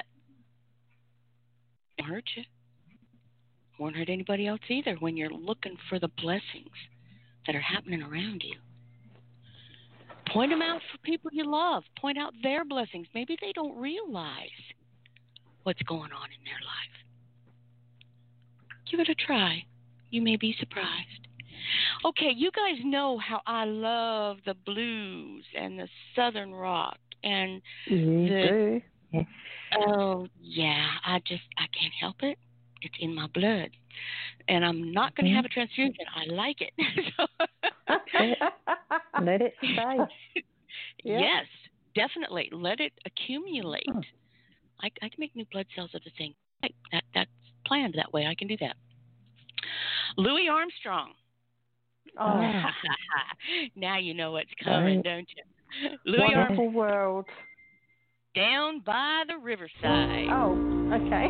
It won't hurt you. Won't hurt anybody else either when you're looking for the blessings that are happening around you. Point them out for people you love. Point out their blessings. Maybe they don't realize what's going on in their life. Give it a try. You may be surprised. Okay, you guys know how I love the blues and the southern rock and
You do. Yes.
oh yeah, I can't help it. It's in my blood, and I'm not going to have a transfusion. I like it. So,
Let it stay. Yeah.
Yes, definitely. Let it accumulate.
Hmm.
I can make new blood cells of the thing. That's planned that way. I can do that. Louis Armstrong.
Oh,
Now you know what's coming,
Right.
don't you? Louis Armstrong,
wonderful world.
Down by the riverside.
Oh, okay.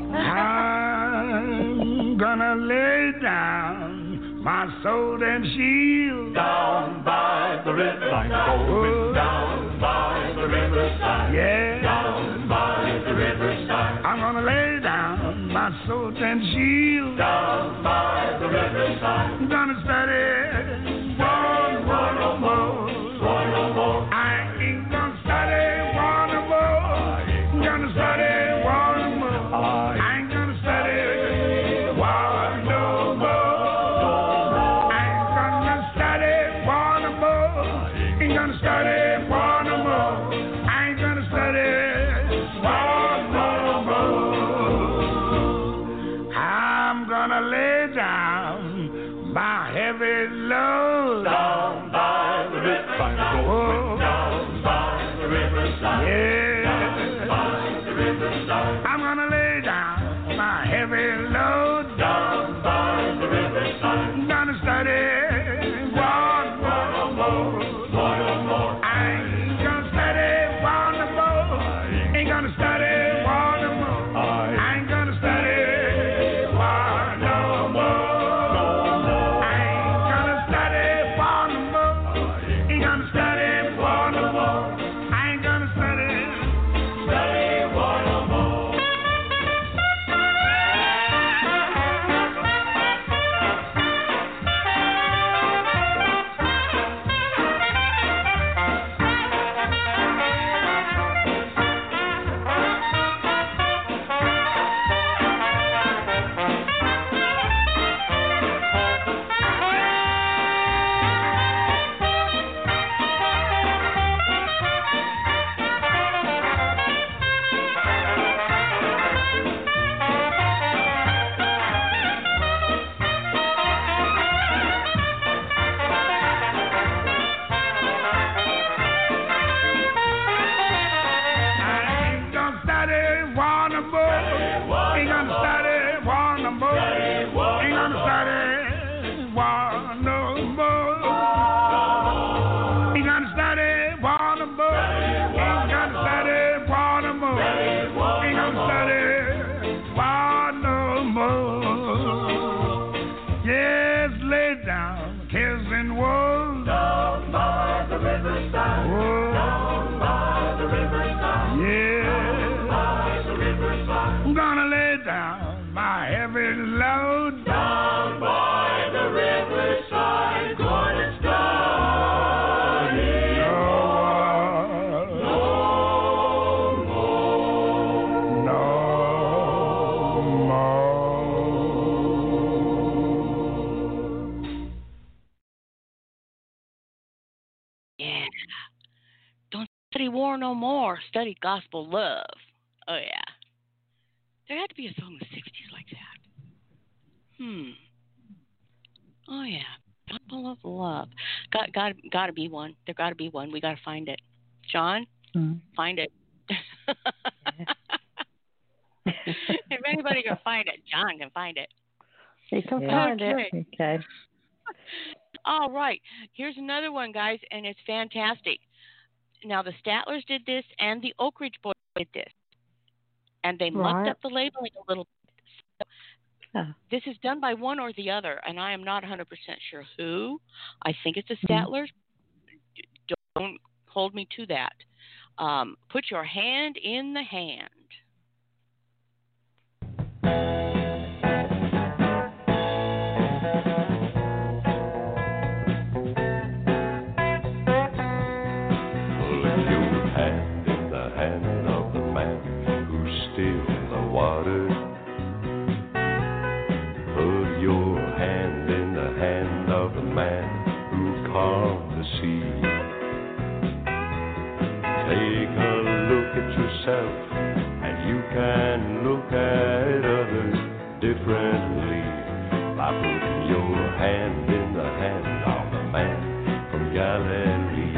I'm gonna lay down my sword and shield
Down by the riverside, going down by the riverside.
Yeah,
Down by the riverside.
I'm gonna lay down my sword and shield.
Down by the riverside.
I'm gonna study war no more.
War no more.
I ain't gonna study war no more. I'm gonna study war no more. I ain't gonna study war no more. I ain't gonna study war no more. Ain't gonna study war no more. I ain't gonna study war no more. I'm gonna lay down my heavy load.
Down by the riverside, going down by the riverside.
Yeah,
By the riverside.
I'm gonna lay down my heavy load.
Down by the riverside.
I'm gonna study war no more.
War no more.
I ain't gonna study war no more. Ain't gonna study war no more. I ain't gonna study war no more. I ain't gonna study war no more. Ain't gonna study war no more. I ain't gonna study
War no more.
I ain't gonna study war no more. Ain't gonna study war no more. Ain't gonna study war no more. Ain't gonna study war no more. Ain't gonna study war no more. Ain't gonna study war no more. Yes, lay down cares and woes.
Down by the riverside.
Oh,
Down by the riverside.
yeah.
By the riverside.
I'm gonna lay down my heavy load.
Down by the riverside. Going to study.
No more. No more.
Yeah. Don't study war no more. Study gospel love. Oh, yeah. There had to be a song in the 60s like that. Oh, yeah. Gospel of love. Got to be one. There got to be one. We got to find it. John, find it. If anybody can find it, John can find it.
You can
Yeah.
find
Okay.
it. Okay.
All right. Here's another one, guys, and it's fantastic. Now, the Statlers did this, and the Oak Ridge Boys did this. And they mucked
Right.
up the labeling a little bit. So
Yeah.
this is done by one or the other, and I am not 100% sure who. I think it's the Statlers. Don't hold me to that. Put your hand in the hand.
Put your hand in the hand of the man who's still in the water. Put your hand in the hand of the man who calmed the sea. Take a look at yourself, and you can look at others differently by putting your hand in the hand of the man from Galilee. Galilee.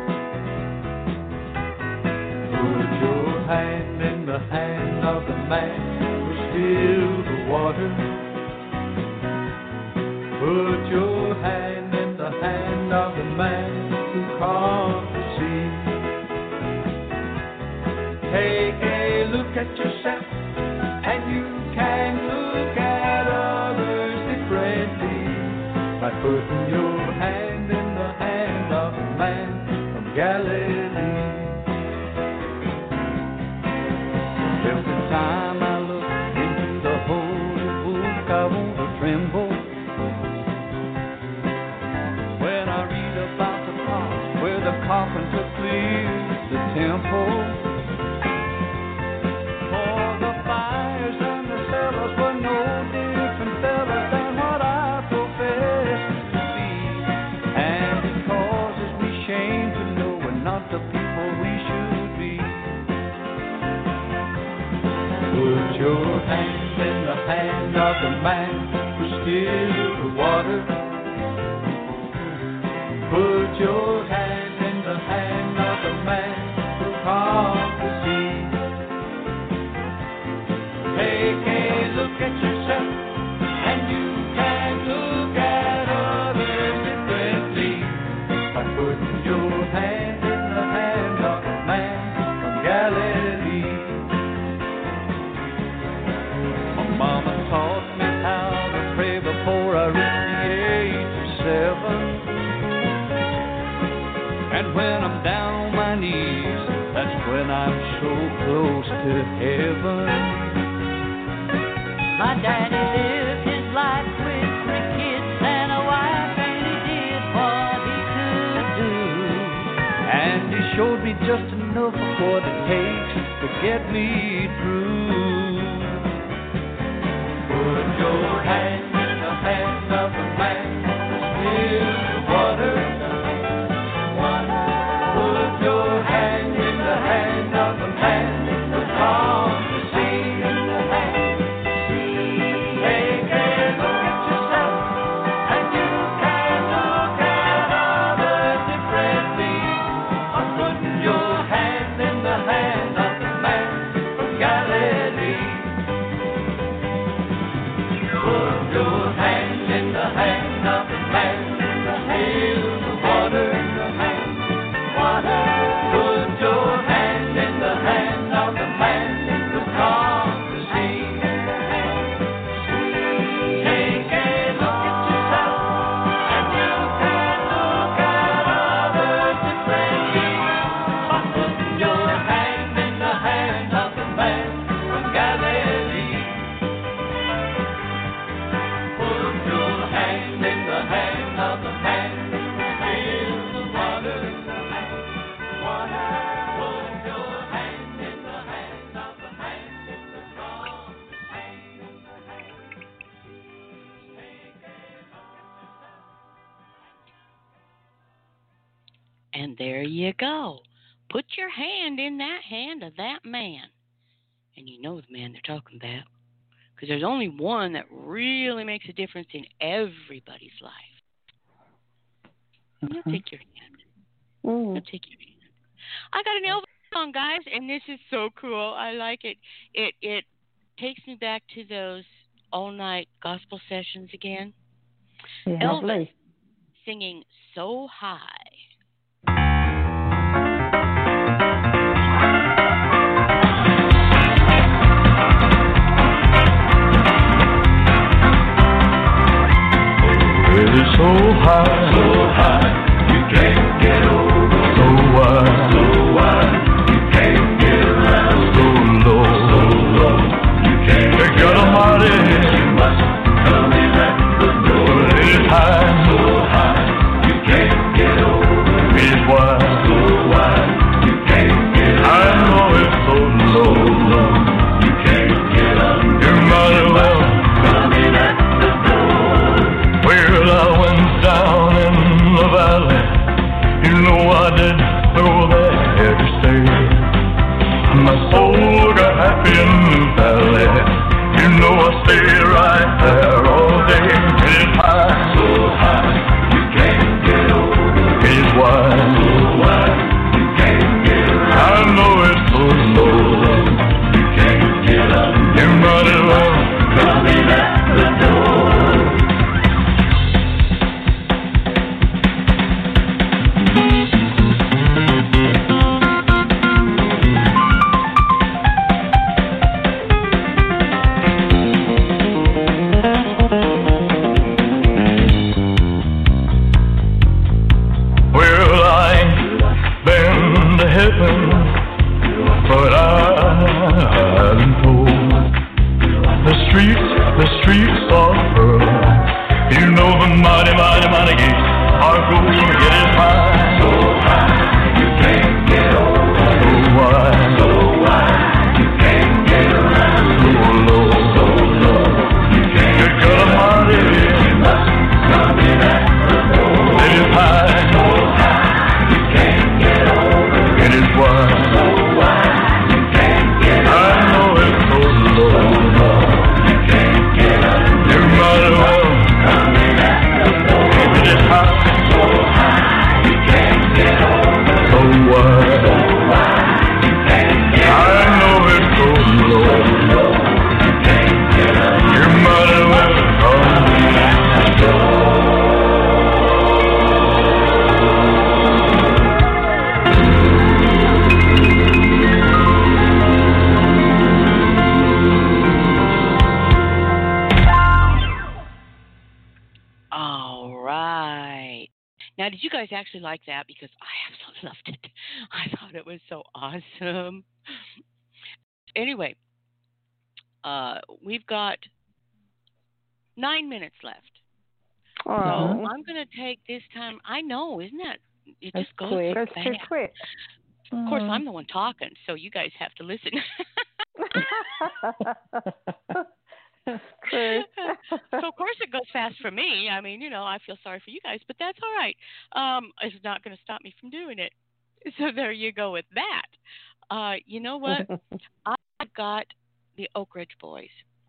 Put your hand in the hand of the man who stilled the water. Put your hand in the hand of the man who calmed the sea. Take a look at yourself, and you can look at others differently by putting your hand in the hand of the man from Galilee. Every time I look into the holy book, I want to tremble. When I read about the parts where the carpenter cleared the temple, for the fires and the cellars were no different fellas than what I profess to be. And it causes me shame to know we're not the people we should be. Put your hand in the hand of the man who stilled the water. Put your hand in the hand of the man who calmed the sea. Take a look at yourself, and you can look at others differently by putting your hand in the hand of the man from Galilee. My mama taught me how to pray before I reached the age of 7. And when I'm down on my knees, that's when I'm so close to heaven.
My daddy lived his life with 3 kids and a wife, and he did what he could do.
And he showed me just enough of what it takes to get me through. Put your hand in the hand of the man who stilled the water. Put your hand in the hand of the man who calmed the sea. Take a look at yourself, and you can look at others differently by putting your hand in the hand of the man from Galilee. Put your hand in the hand of the man who stilled the water. Put your hand in the hand of the man who calmed the sea. Take a look at yourself, and you can look at others differently by putting your hand in the hand of the man from Galilee. Put your hand in the hand of the man who stilled the water.
And there you go. Put your hand in that hand of that man. And you know the man they're talking about. Because there's only one that really makes a difference in everybody's life. You'll take your hand. You'll take your hand. I got an Elvis song, guys, and this is so cool. I like it. It takes me back to those all-night gospel sessions again.
Yeah,
Elvis
lovely.
singing So High.
Really so high, you can't get over. So wide, you can't get around. So low, you can't get almighty. You must come in at the door. Really high, so high, you can't get over. Really wide, you can't get around. I know it's so low, you can't get under. You might as well come in at the door. Well, I went down in the valley. You know I did go there to stay. My soul got happy in the valley. You know I stayed right there all day. It's high, so high, you can't get over. It's wide.
guys actually like that because I absolutely loved it. I thought it was so awesome. Anyway, we've got 9 minutes left. So I'm going to take this time. I know, isn't that? It just goes
quick.
so
It's too
fast.
quick.
Of course, I'm the one talking, so you guys have to listen.
True.
So, of course, it goes fast for me. I mean, I feel sorry for you guys, but that's all right. It's not going to stop me from doing it. So there you go with that. You know what? I got the Oak Ridge Boys.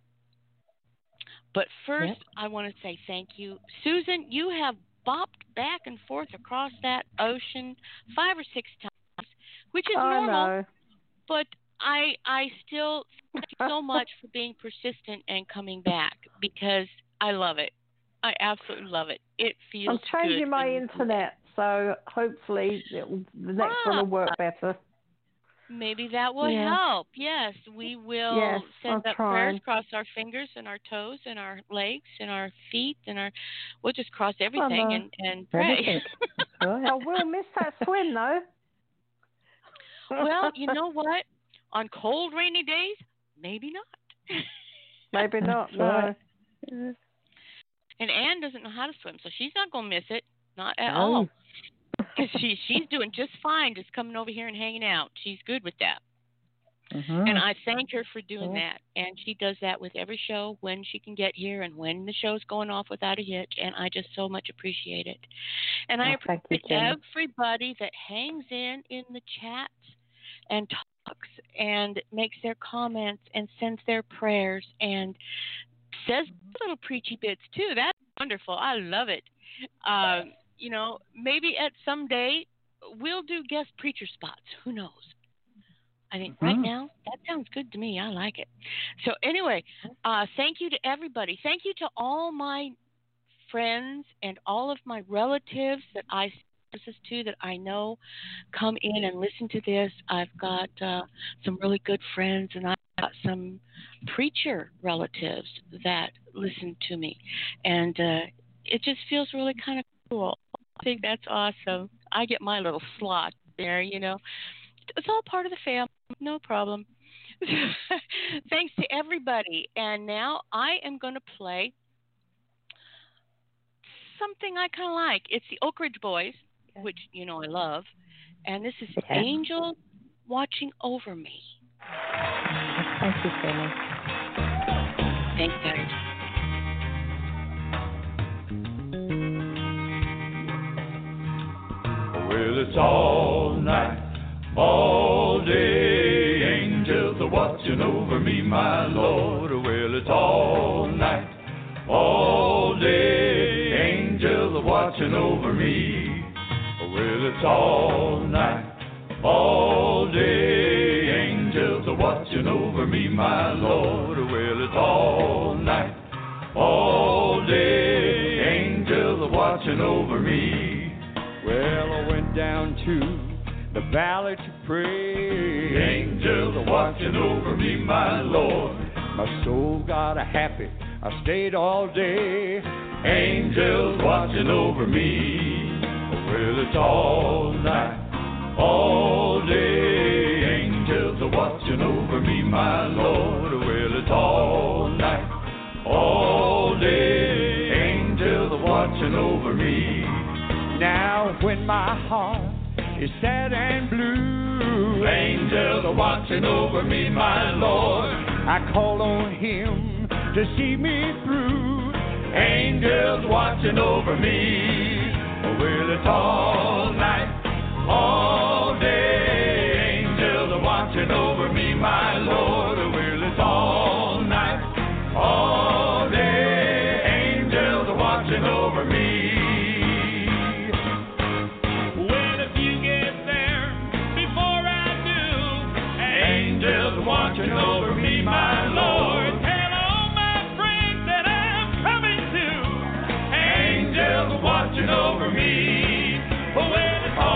But first, I want to say thank you. Susan, you have bopped back and forth across that ocean 5 or 6 times, which is normal. But I still thank you so much for being persistent and coming back because I love it. I absolutely love it. It feels good.
I'm changing my internet, so hopefully the next one will work better.
Maybe that will help. Yes, we will send up prayers, cross our fingers and our toes and our legs and our feet and we'll just cross everything and pray.
Oh, we'll miss that swim though.
Well, you know what? On cold, rainy days, maybe not.
Maybe not, no.
And Ann doesn't know how to swim, so she's not going to miss it. Not at all. Because she's doing just fine just coming over here and hanging out. She's good with that. And I thank her for doing that. And she does that with every show when she can get here and when the show's going off without a hitch. And I just so much appreciate it. And I appreciate everybody that hangs in the chats and talks and makes their comments and sends their prayers and says little preachy bits too. That's wonderful. I love it. Maybe at some day we'll do guest preacher spots. Who knows? I think right now that sounds good to me. I like it. So anyway, thank you to everybody. Thank you to all my friends and all of my relatives that I services to that I know come in and listen to this. I've got some really good friends, and I've got some preacher relatives that listen to me, and it just feels really kind of cool. I think that's awesome. I get my little slot there, It's all part of the family, no problem. Thanks to everybody. And now I am going to play something I kind of like. It's the Oak Ridge Boys, which I love. And this is Angel Watching Over Me.
Thank you, Penny.
Thanks, guys.
Well, it's all night, all day, angels are watching over me, my Lord. Well, it's all night, all day, angels are watching over me. Well, it's all night, all day, angels are watching over me, my Lord. Well, it's all night, all day, angels are watching over me.
Well, I went down to the valley to pray.
Angels are watching over me, my Lord.
My soul got a happy, I stayed all day.
Angels watching over me. Well, it's all night, all day. Angels are watching over me, my Lord. Well, it's all night, all day. Angels are watching over me.
Now when my heart is sad and blue,
angels are watching over me, my Lord.
I call on Him to see me through.
Angels watching over me. Well, it's all night, all day. Angels are watching over me, my Lord. Well, it's all night, all day. Angels are watching over me. Watching over me, my Lord.
Tell all my friends that I'm coming to.
Angels watching over me.
When it's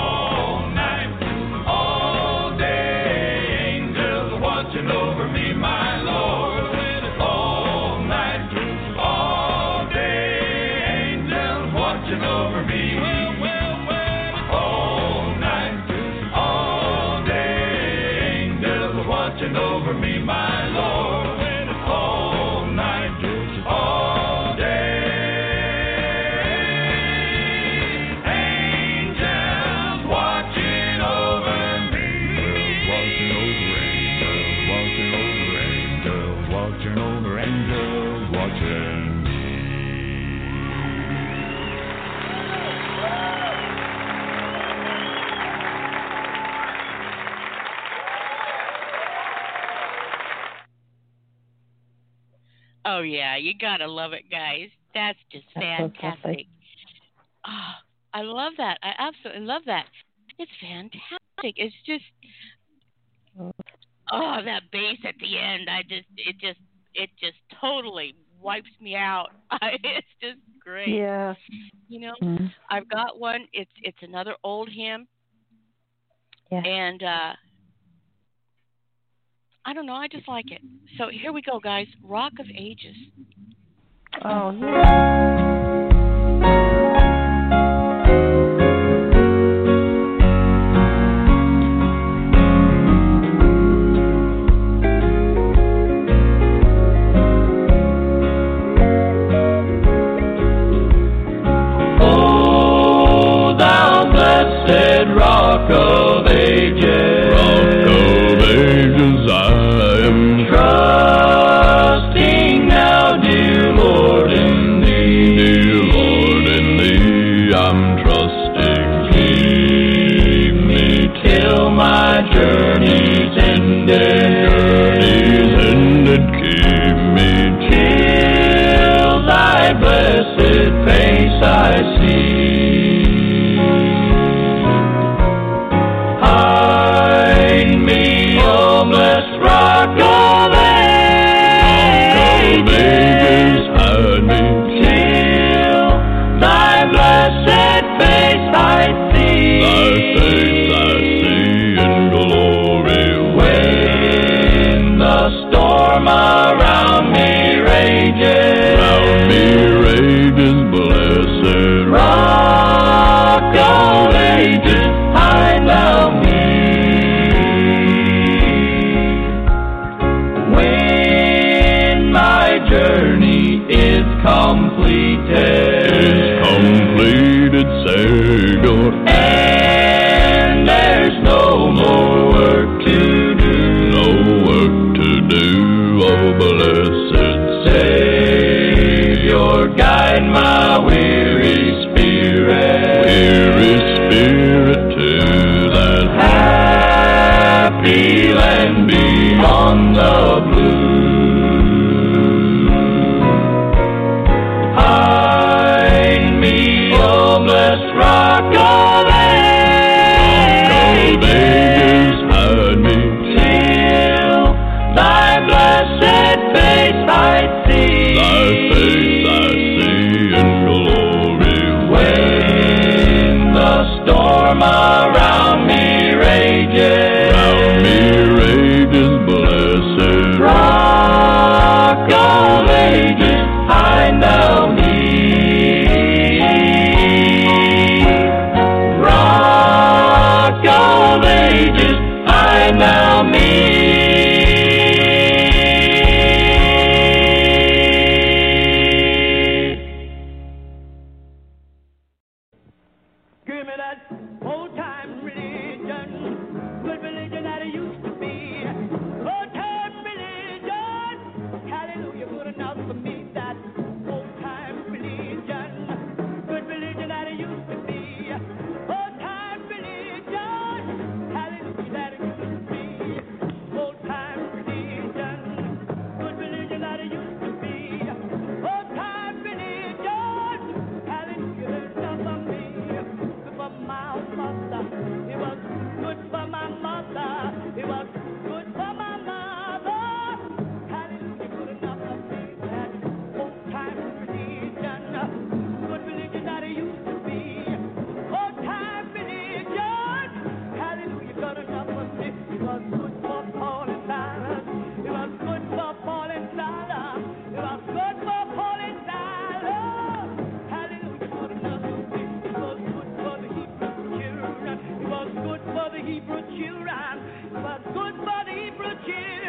Oh, yeah, you got to love it, guys. That's just fantastic. Oh, I love that. I absolutely love that. It's fantastic. It's just, that bass at the end. It just totally wipes me out. It's just great.
Yeah.
You know, I've got one. It's another old hymn.
Yeah.
And I don't know. I just like it. So here we go, guys. Rock of Ages.
Oh, yeah.
Rock of Ages, I am trusting now, dear Lord, in Thee, I'm trusting. Keep me till my journey's ended, keep me till Thy blessed face I see. Rock of Ages, hide me till Thy blessed face I see. Thy face I see in glory. When the storm around me rages, blessed Rock of Ages, hide thou me. Journey is completed, Savior, and there's no more work to do, oh blessed Savior, guide my weary spirit to that happy land beyond the blue. Blessed Rock of Ages, hide me till Thy blessed face I see. Thy face I see in glory. When the storm around me rages, blessed Rock of Ages, hide thou me. Of Ages, hide thou me.
Give me that old time religion, good religion that it used to be. Old time religion, hallelujah, good enough for me. That old time religion, good religion that it used to be. Old time religion, hallelujah, that it used to be. Old time religion, good religion that it used to be. Old time religion, hallelujah, there's enough for me. For my mother, it was good for my mother, it was good for my mother, hallelujah, good enough for me. That old time religion, good religion that it used to be. Old time religion, hallelujah, good enough for me. It was good for Paul and Silas, it was good for Paul and Silas, it was good for Paul and Silas, hallelujah, good enough for me. It was good for the Hebrew children, it was good for the Hebrew children, it was good for the Hebrew children.